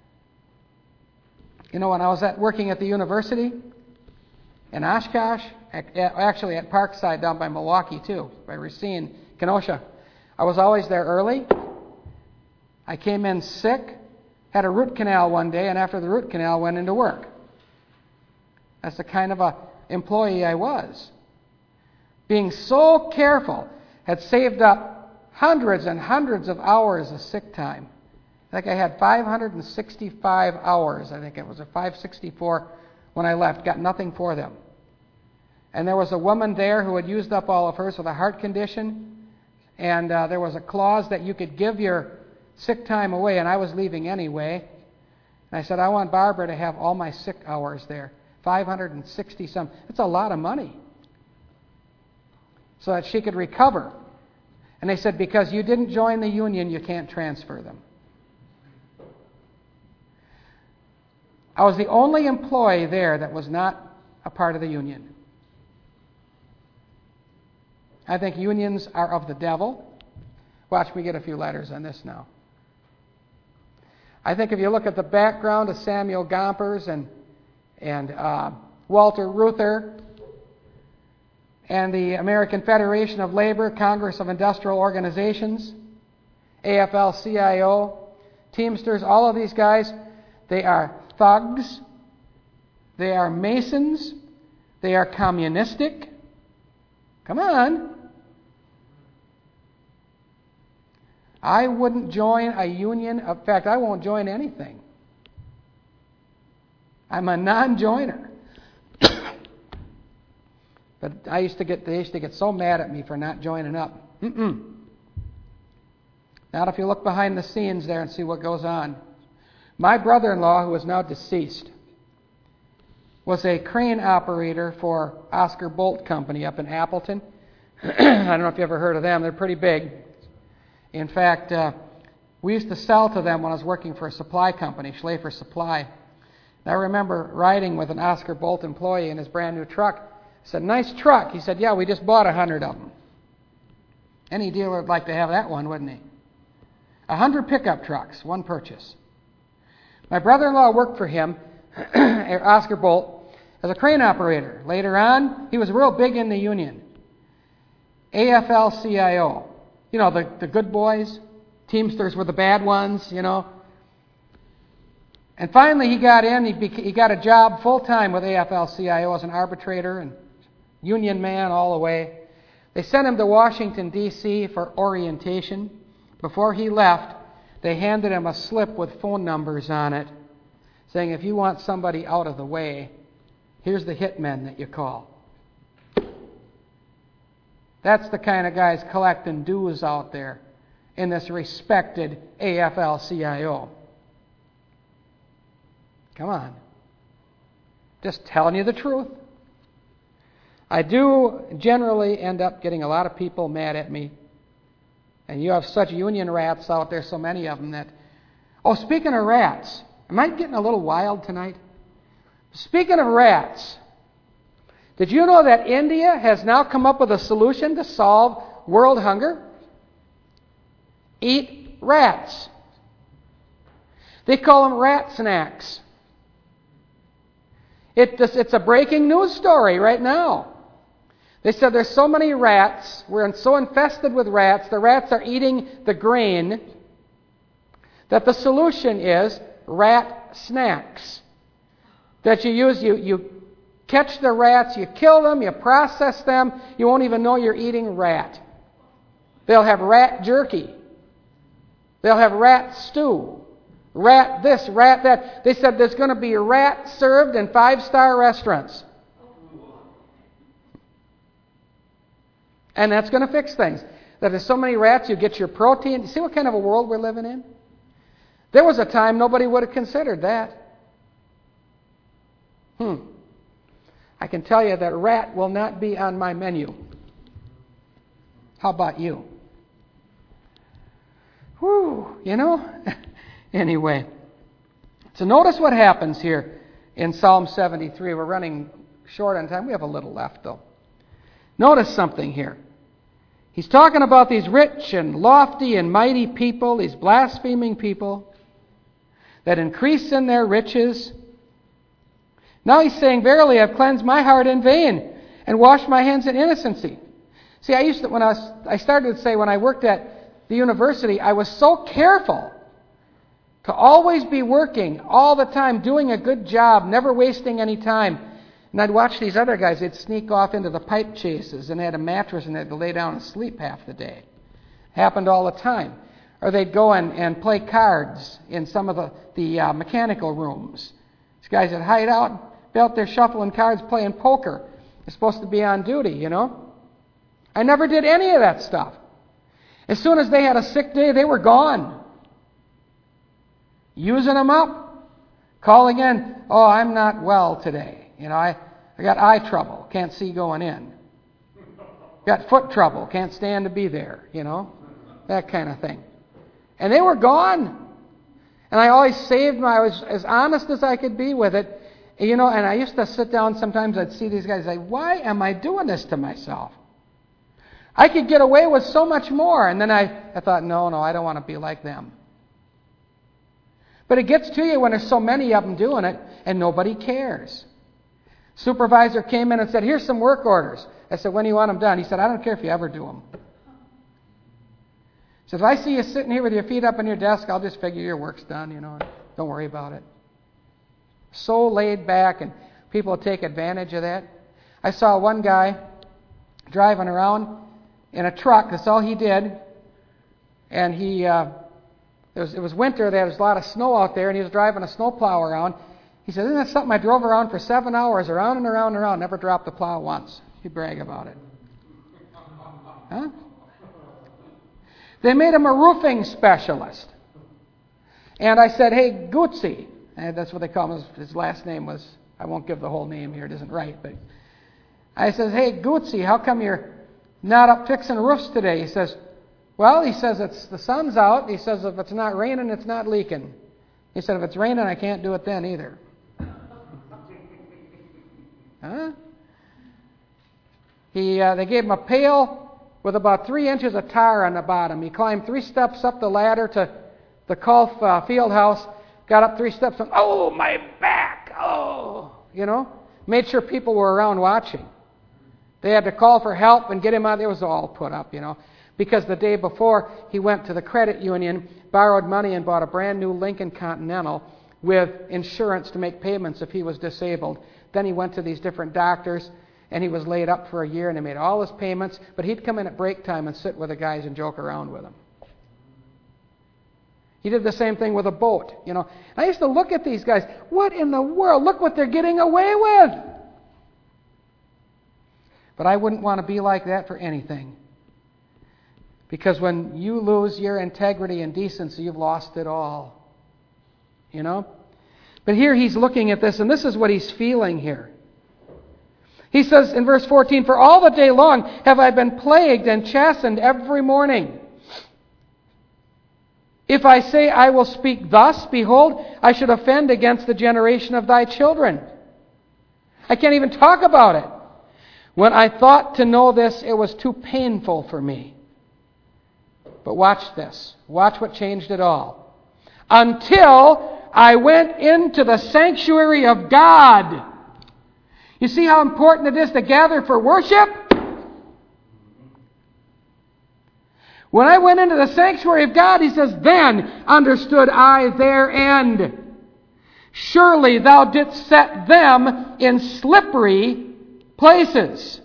You know, when I was working at the university in Oshkosh, actually at Parkside down by Milwaukee too, by Racine, Kenosha, I was always there early. I came in sick, had a root canal one day, and after the root canal went into work. That's the kind of a employee I was. Being so careful, had saved up hundreds and hundreds of hours of sick time. I think I had 565 hours. I think it was 564 when I left. Got nothing for them. And there was a woman there who had used up all of hers with a heart condition. And there was a clause that you could give your sick time away, and I was leaving anyway. And I said, I want Barbara to have all my sick hours there. 560 some. That's a lot of money. So that she could recover. And they said, because you didn't join the union, you can't transfer them. I was the only employee there that was not a part of the union. I think unions are of the devil. Watch me get a few letters on this now. I think if you look at the background of Samuel Gompers and Walter Reuther and the American Federation of Labor, Congress of Industrial Organizations, AFL-CIO, Teamsters, all of these guys, they are thugs, they are Masons, they are communistic. Come on. I wouldn't join a union. In fact, I won't join anything. I'm a non-joiner. But they used to get so mad at me for not joining up. Not if you look behind the scenes there and see what goes on. My brother-in-law, who is now deceased, was a crane operator for Oscar Bolt Company up in Appleton. I don't know if you ever heard of them. They're pretty big. In fact, we used to sell to them when I was working for a supply company, Schlafer Supply. And I remember riding with an Oscar Bolt employee in his brand new truck. I said, nice truck. He said, yeah, we just bought 100 of them. Any dealer would like to have that one, wouldn't he? 100 pickup trucks, one purchase. My brother-in-law worked for him, Oscar Bolt, as a crane operator. Later on, he was real big in the union. AFL-CIO. You know, the good boys. Teamsters were the bad ones, you know. And finally he got in. He got a job full-time with AFL-CIO as an arbitrator and union man all the way. They sent him to Washington, D.C. for orientation. Before he left, they handed him a slip with phone numbers on it, saying, if you want somebody out of the way, here's the hitmen that you call. That's the kind of guys collecting dues out there in this respected AFL-CIO. Come on. Just telling you the truth. I do generally end up getting a lot of people mad at me. And you have such union rats out there, so many of them that... Oh, speaking of rats, am I getting a little wild tonight? Speaking of rats, did you know that India has now come up with a solution to solve world hunger? Eat rats. They call them rat snacks. It's a breaking news story right now. They said there's so many rats, we're so infested with rats, the rats are eating the grain, that the solution is rat snacks. That you use, you catch the rats, you kill them, you process them, you won't even know you're eating rat. They'll have rat jerky. They'll have rat stew. Rat this, rat that. They said there's going to be rat served in 5-star restaurants. And that's going to fix things. That there's so many rats, you get your protein. You see what kind of a world we're living in? There was a time nobody would have considered that. I can tell you that rat will not be on my menu. How about you? Whew, you know? Anyway. So notice what happens here in Psalm 73. We're running short on time. We have a little left, though. Notice something here. He's talking about these rich and lofty and mighty people, these blaspheming people that increase in their riches. Now he's saying, verily, I've cleansed my heart in vain and washed my hands in innocency. See, when I started to say when I worked at the university, I was so careful to always be working all the time, doing a good job, never wasting any time. And I'd watch these other guys, they'd sneak off into the pipe chases and they had a mattress and they'd lay down and sleep half the day. Happened all the time. Or they'd go and play cards in some of the mechanical rooms. These guys would hide out, be out there shuffling cards, playing poker. They're supposed to be on duty, you know. I never did any of that stuff. As soon as they had a sick day, they were gone. Using them up. Calling in, oh, I'm not well today. I got eye trouble, can't see going in. Got foot trouble, can't stand to be there, that kind of thing. And they were gone. And I always I was as honest as I could be with it. And I used to sit down sometimes, I'd see these guys say, why am I doing this to myself? I could get away with so much more. And then I thought, no, I don't want to be like them. But it gets to you when there's so many of them doing it and nobody cares. Supervisor came in and said, here's some work orders. I said, when do you want them done? He said, I don't care if you ever do them. He said, if I see you sitting here with your feet up on your desk, I'll just figure your work's done, Don't worry about it. So laid back, and people take advantage of that. I saw one guy driving around in a truck. That's all he did. And it was winter. There was a lot of snow out there, and he was driving a snowplow around. He said, isn't that something? I drove around for 7 hours, around and around and around, never dropped the plow once. He'd brag about it. Huh? They made him a roofing specialist. And I said, hey, Gucci. And that's what they call him. His last name was, I won't give the whole name here, it isn't right. But I says, hey, Gucci, how come you're not up fixing roofs today? He says, well, it's the sun's out. He says, if it's not raining, it's not leaking. He said, if it's raining, I can't do it then either. Huh? They gave him a pail with about 3 inches of tar on the bottom. He climbed 3 steps up the ladder to the golf field house, got up 3 steps, and oh, my back, made sure people were around watching. They had to call for help and get him out. It was all put up, because the day before he went to the credit union, borrowed money and bought a brand new Lincoln Continental with insurance to make payments if he was disabled. Then he went to these different doctors, and he was laid up for a year, and they made all his payments, but he'd come in at break time and sit with the guys and joke around with them. He did the same thing with a boat, I used to look at these guys. What in the world? Look what they're getting away with. But I wouldn't want to be like that for anything. Because when you lose your integrity and decency, you've lost it all. But here he's looking at this, and this is what he's feeling here. He says in verse 14, for all the day long have I been plagued and chastened every morning. If I say I will speak thus, behold, I should offend against the generation of thy children. I can't even talk about it. When I thought to know this, it was too painful for me. But watch this. Watch what changed it all. Until I went into the sanctuary of God. You see how important it is to gather for worship? When I went into the sanctuary of God, he says, then understood I their end. Surely thou didst set them in slippery places.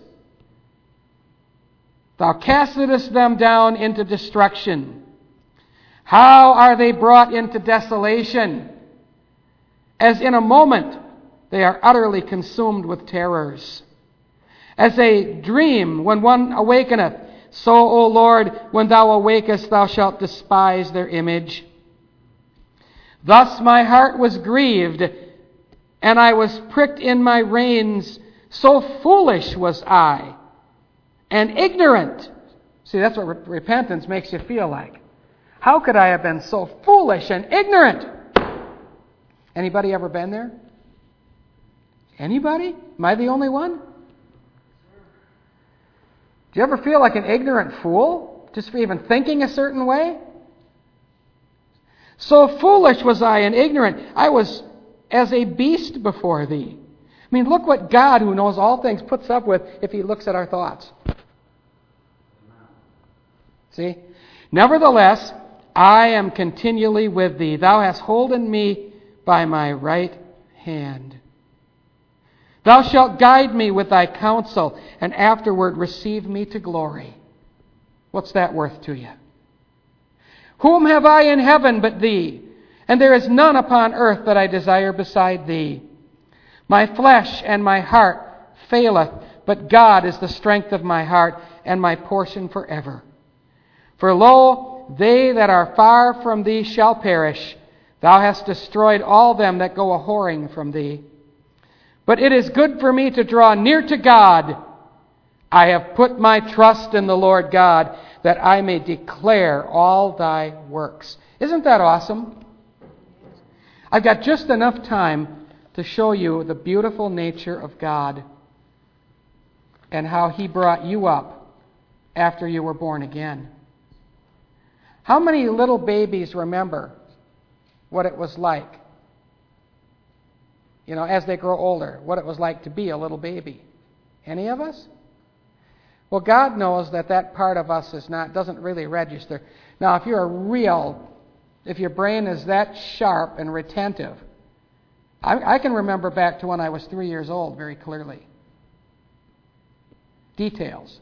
Thou castedst them down into destruction. How are they brought into desolation? As in a moment they are utterly consumed with terrors. As a dream when one awakeneth, so, O Lord, when thou awakest, thou shalt despise their image. Thus my heart was grieved, and I was pricked in my reins. So foolish was I, and ignorant. See, that's what repentance makes you feel like. How could I have been so foolish and ignorant? Anybody ever been there? Anybody? Am I the only one? Do you ever feel like an ignorant fool, just for even thinking a certain way? So foolish was I and ignorant. I was as a beast before thee. I mean, look what God, who knows all things, puts up with if he looks at our thoughts. See? Nevertheless, I am continually with thee. Thou hast holden me by my right hand. Thou shalt guide me with thy counsel, and afterward receive me to glory. What's that worth to you? Whom have I in heaven but thee? And there is none upon earth that I desire beside thee. My flesh and my heart faileth, but God is the strength of my heart and my portion forever. For lo, they that are far from thee shall perish. Thou hast destroyed all them that go a-whoring from thee. But it is good for me to draw near to God. I have put my trust in the Lord God, that I may declare all thy works. Isn't that awesome? I've got just enough time to show you the beautiful nature of God and how He brought you up after you were born again. How many little babies remember what it was like, as they grow older, what it was like to be a little baby? Any of us? Well, God knows that part of us doesn't really register. Now, if your brain is that sharp and retentive, I can remember back to when I was 3 years old very clearly. Details.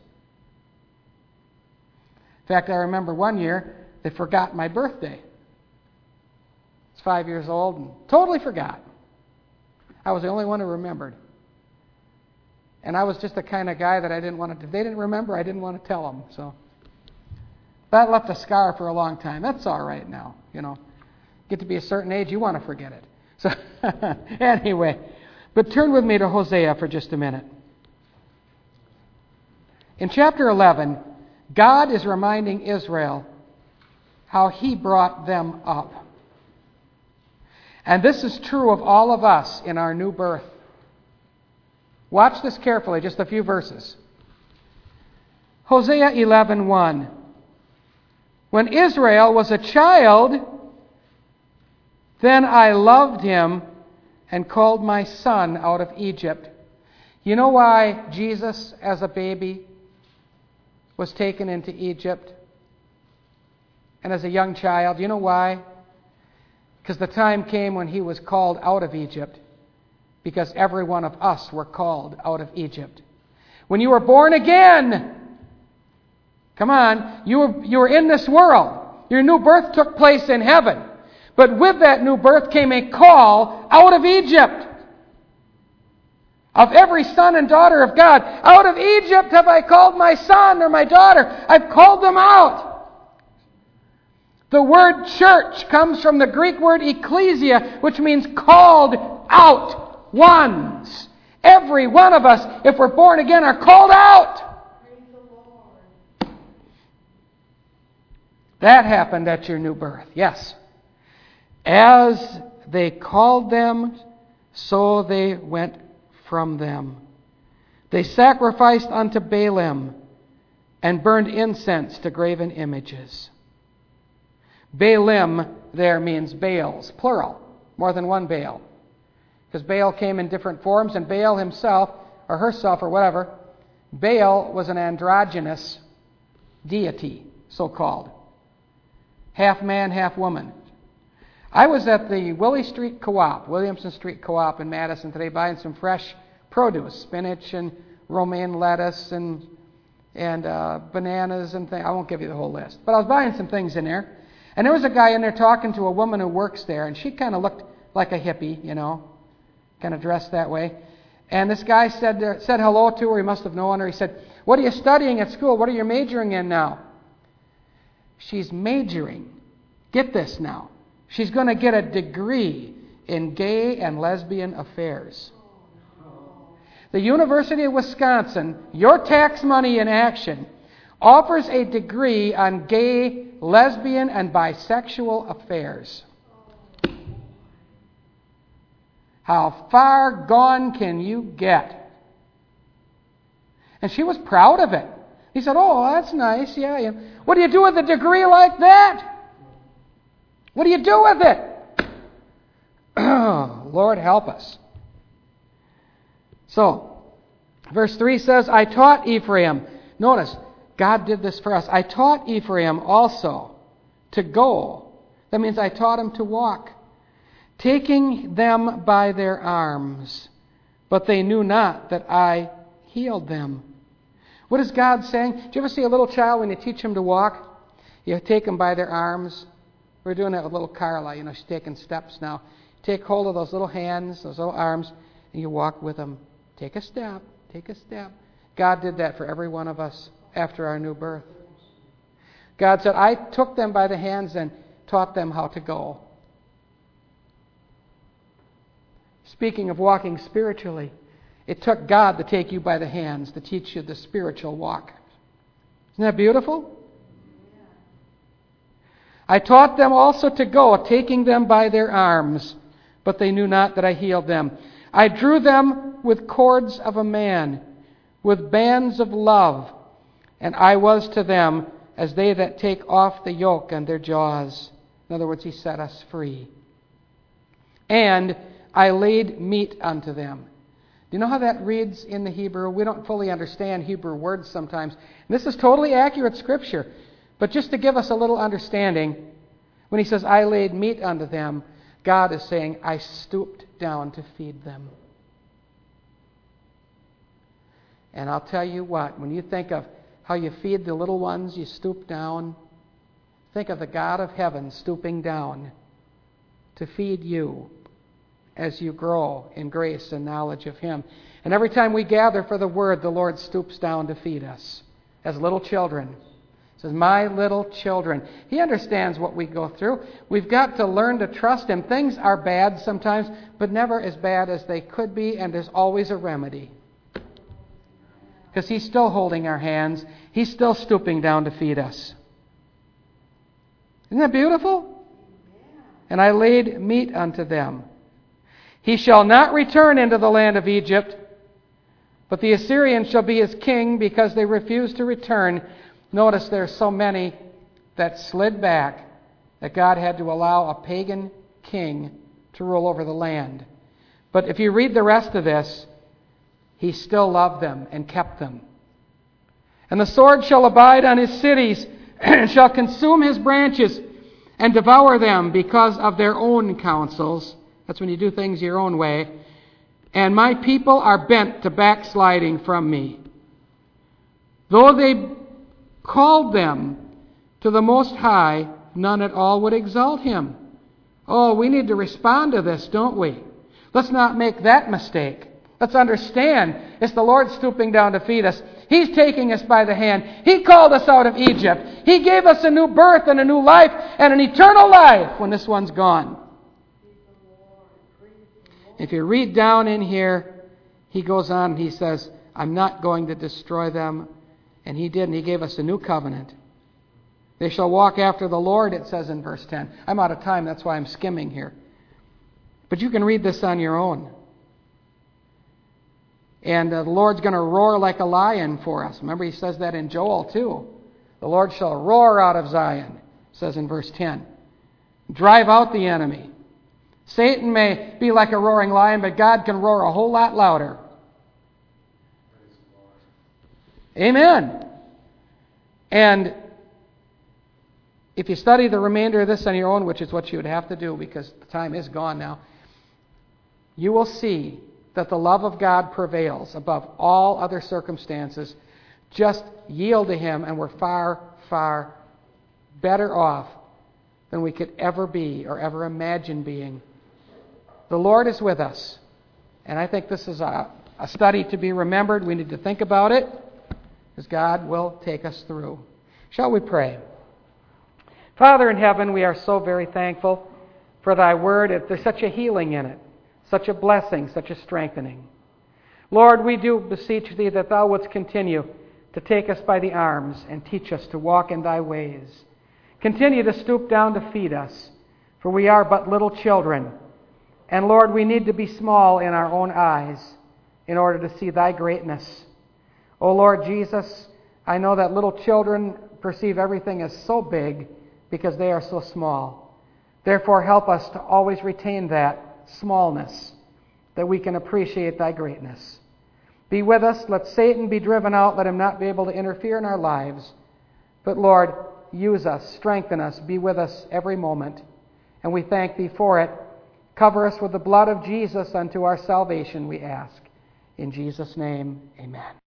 In fact, I remember one year they forgot my birthday. I was 5 years old and totally forgot. I was the only one who remembered. And I was just the kind of guy that I didn't want to... If they didn't remember, I didn't want to tell them. So that left a scar for a long time. That's all right now, Get to be a certain age, you want to forget it. So anyway, but turn with me to Hosea for just a minute. In chapter 11, God is reminding Israel how He brought them up. And this is true of all of us in our new birth. Watch this carefully, just a few verses. Hosea 11:1. When Israel was a child, then I loved him and called my son out of Egypt. You know why Jesus, as a baby, was taken into Egypt? And as a young child, you know why? Because the time came when he was called out of Egypt. Because every one of us were called out of Egypt. When you were born again, come on, you were in this world. Your new birth took place in heaven. But with that new birth came a call out of Egypt. Of every son and daughter of God. Out of Egypt have I called my son or my daughter. I've called them out. The word church comes from the Greek word ecclesia, which means called out. Ones. Every one of us, if we're born again, are called out. Praise the Lord. That happened at your new birth. Yes. As they called them, so they went from them. They sacrificed unto Baalim and burned incense to graven images. Baalim there means Baals, plural, more than one Baal. Because Baal came in different forms, and Baal himself, or herself, or whatever, Baal was an androgynous deity, so-called. Half man, half woman. I was at the Williamson Street Co-op in Madison today, buying some fresh produce, spinach and romaine lettuce and bananas and things. I won't give you the whole list. But I was buying some things in there. And there was a guy in there talking to a woman who works there, and she kind of looked like a hippie, kind of dressed that way. And this guy said hello to her. He must have known her. He said, "What are you studying at school? What are you majoring in now?" She's majoring. Get this now. She's going to get a degree in gay and lesbian affairs. The University of Wisconsin, your tax money in action, offers a degree on gay, lesbian, and bisexual affairs. How far gone can you get? And she was proud of it. He said, "Oh, that's nice. Yeah. What do you do with a degree like that? What do you do with it?" Lord help us. So, verse 3 says, I taught Ephraim. Notice, God did this for us. I taught Ephraim also to go. That means I taught him to walk. Taking them by their arms. But they knew not that I healed them. What is God saying? Do you ever see a little child when you teach him to walk? You take them by their arms. We're doing that with little Carla. She's taking steps now. Take hold of those little hands, those little arms, and you walk with them. Take a step. Take a step. God did that for every one of us after our new birth. God said, I took them by the hands and taught them how to go. Speaking of walking spiritually, it took God to take you by the hands to teach you the spiritual walk. Isn't that beautiful? I taught them also to go, taking them by their arms, but they knew not that I healed them. I drew them with cords of a man, with bands of love, and I was to them as they that take off the yoke on their jaws. In other words, He set us free. And I laid meat unto them. Do you know how that reads in the Hebrew? We don't fully understand Hebrew words sometimes. And this is totally accurate Scripture. But just to give us a little understanding, when He says, I laid meat unto them, God is saying, I stooped down to feed them. And I'll tell you what, when you think of how you feed the little ones, you stoop down. Think of the God of heaven stooping down to feed you as you grow in grace and knowledge of Him. And every time we gather for the Word, the Lord stoops down to feed us as little children. He says, my little children. He understands what we go through. We've got to learn to trust Him. Things are bad sometimes, but never as bad as they could be, and there's always a remedy. Because He's still holding our hands. He's still stooping down to feed us. Isn't that beautiful? And I laid meat unto them. He shall not return into the land of Egypt, but the Assyrian shall be his king because they refuse to return. Notice there's so many that slid back that God had to allow a pagan king to rule over the land. But if you read the rest of this, He still loved them and kept them. And the sword shall abide on his cities, and shall consume his branches, and devour them because of their own counsels. That's when you do things your own way. And my people are bent to backsliding from me. Though they called them to the Most High, none at all would exalt Him. Oh, we need to respond to this, don't we? Let's not make that mistake. Let's understand it's the Lord stooping down to feed us. He's taking us by the hand. He called us out of Egypt. He gave us a new birth and a new life and an eternal life when this one's gone. If you read down in here, He goes on and He says, I'm not going to destroy them. And He did, and He gave us a new covenant. They shall walk after the Lord, it says in verse 10. I'm out of time, that's why I'm skimming here. But you can read this on your own. And the Lord's going to roar like a lion for us. Remember, He says that in Joel too. The Lord shall roar out of Zion, it says in verse 10. Drive out the enemy. Satan may be like a roaring lion, but God can roar a whole lot louder. Amen. And if you study the remainder of this on your own, which is what you would have to do because the time is gone now, you will see that the love of God prevails above all other circumstances. Just yield to Him, and we're far, far better off than we could ever be or ever imagine being. The Lord is with us. And I think this is a study to be remembered. We need to think about it, because God will take us through. Shall we pray? Father in heaven, we are so very thankful for Thy Word. There's such a healing in it, such a blessing, such a strengthening. Lord, we do beseech Thee that Thou wouldst continue to take us by the arms and teach us to walk in Thy ways. Continue to stoop down to feed us, for we are but little children. And Lord, we need to be small in our own eyes in order to see Thy greatness. Oh Lord Jesus, I know that little children perceive everything as so big because they are so small. Therefore, help us to always retain that smallness, that we can appreciate Thy greatness. Be with us. Let Satan be driven out. Let him not be able to interfere in our lives. But Lord, use us, strengthen us, be with us every moment. And we thank Thee for it. Cover us with the blood of Jesus unto our salvation, we ask. In Jesus' name, amen.